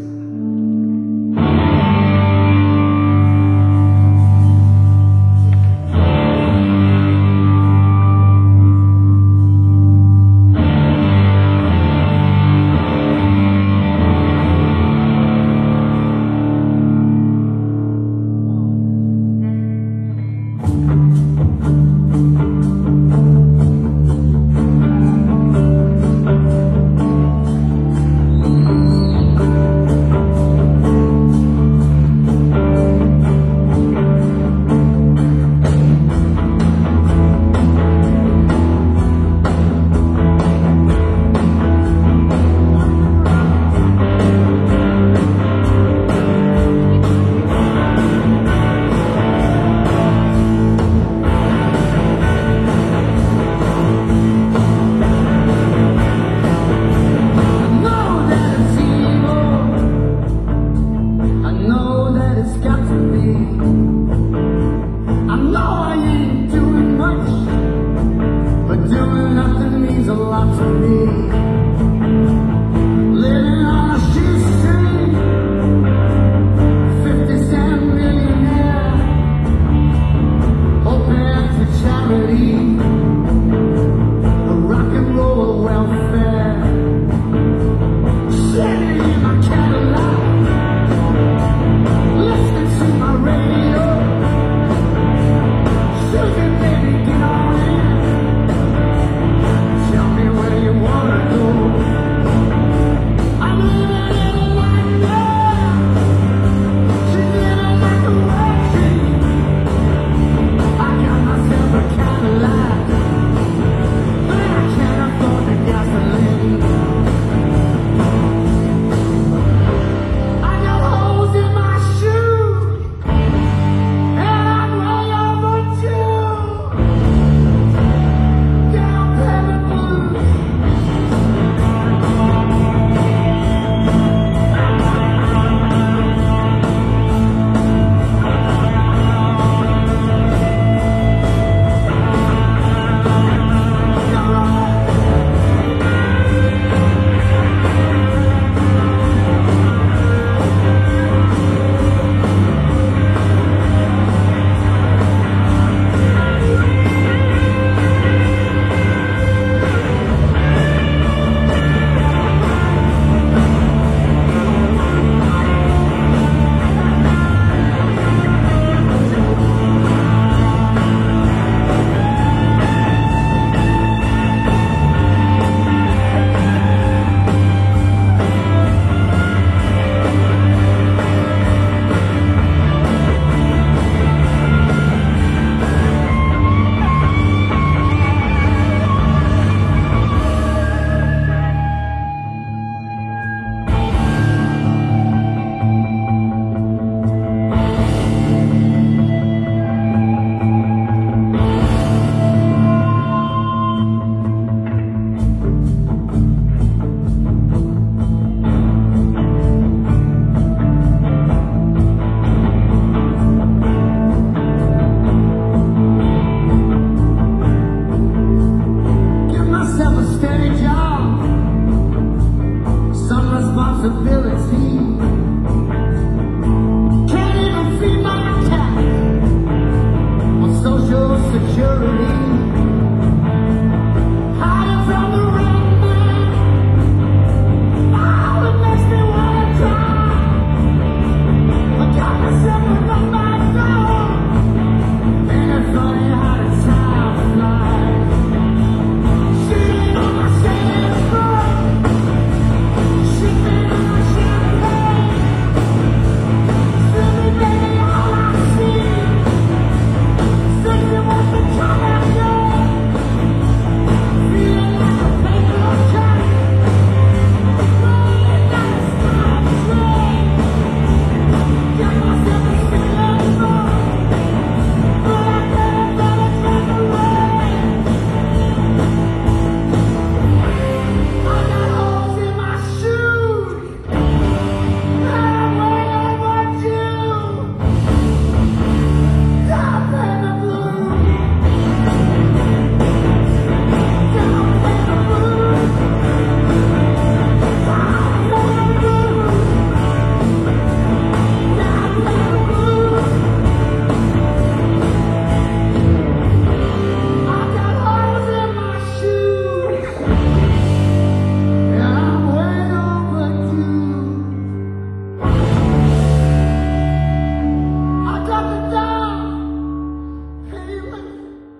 responsibility. Can't even feed my cat on Social Security. Hiding from the rain, man. Oh, it makes me wanna cry. I got myself in my soul. Ain't it funny how the time flies? Sitting on my sailboat, sipping on my champagne. Still me, baby, all I see. Thinking what's the time I go. Feeling like a paper cut. Rolling down the sky train. Got myself a sailboat, but I couldn't let it drive away. I got holes in my shoes. I'm way overdue. Don't play the blues. Don't play the blues. Don't play the blues. Don't play the blues. I got holes in my shoes. And I'm way overdue. I got the down payment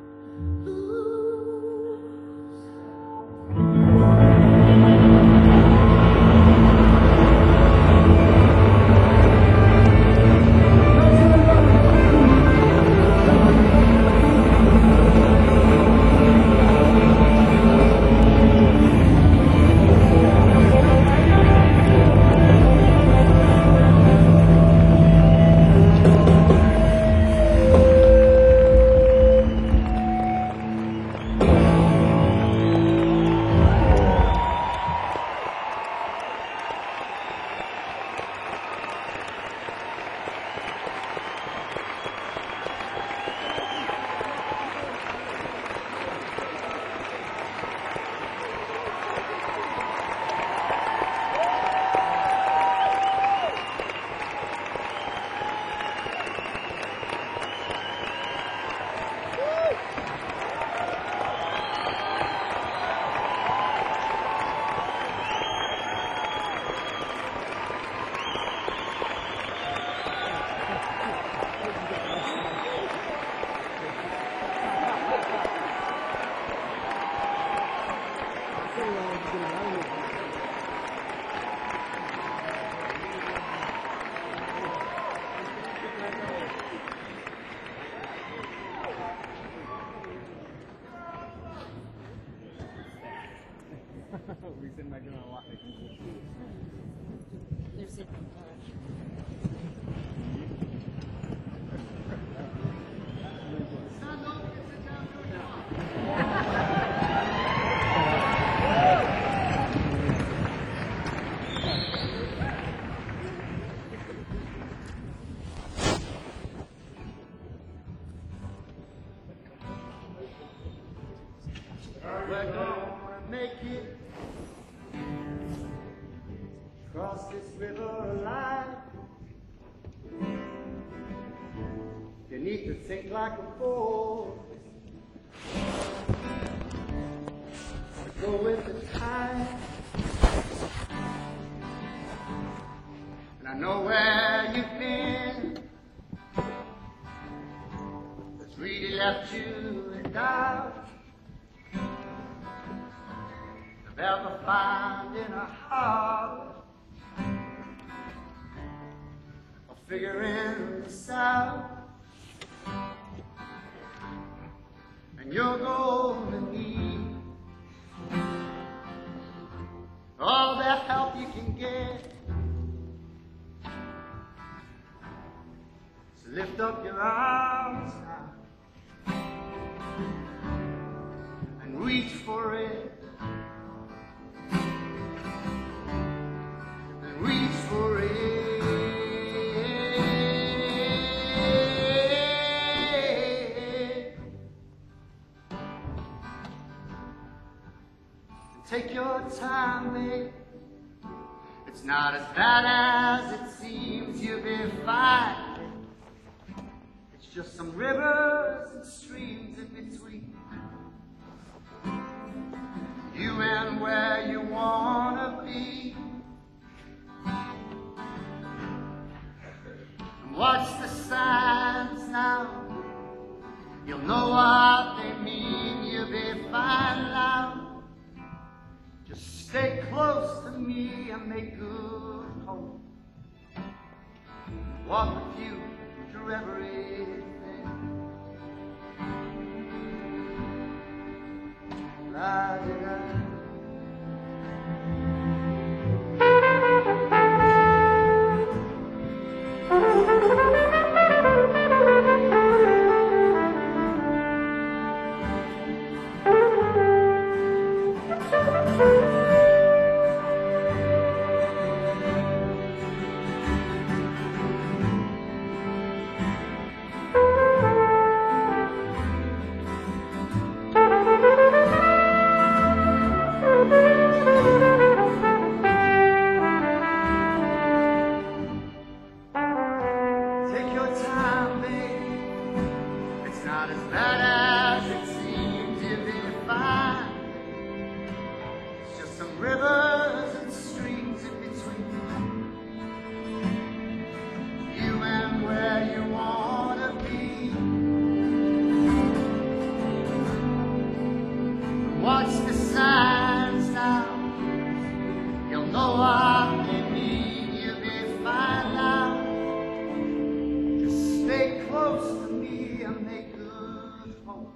blues. We're gonna make it cross this river alive. You need to think like a boy, go with the tide. And I know where you've been, that's really left you in doubt. Ever finding a heart or figuring this out, and you're gonna need all the help you can get. So lift up your arms now and reach for it. Reach for it. And take your time, mate. It's It's not as bad as it seems, you'll be fine. It's just some rivers and streams in between you and where you wanna be. And watch the signs now, you'll know what they mean. You'll be fine now. Just stay close to me and make good hope. Walk with you through everything. La-di-da. Take your time, baby. It's not as bad as it seems. You'll be fine. It's just some rivers and streams in between you and where you wanna be. Watch the signs now. You'll know what they mean. You'll be fine now. Stay close to me and make good hope.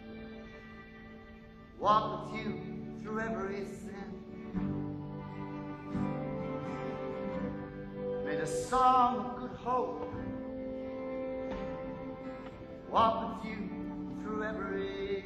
Walk with you through every sin. Made a song of good hope. Walk with you through every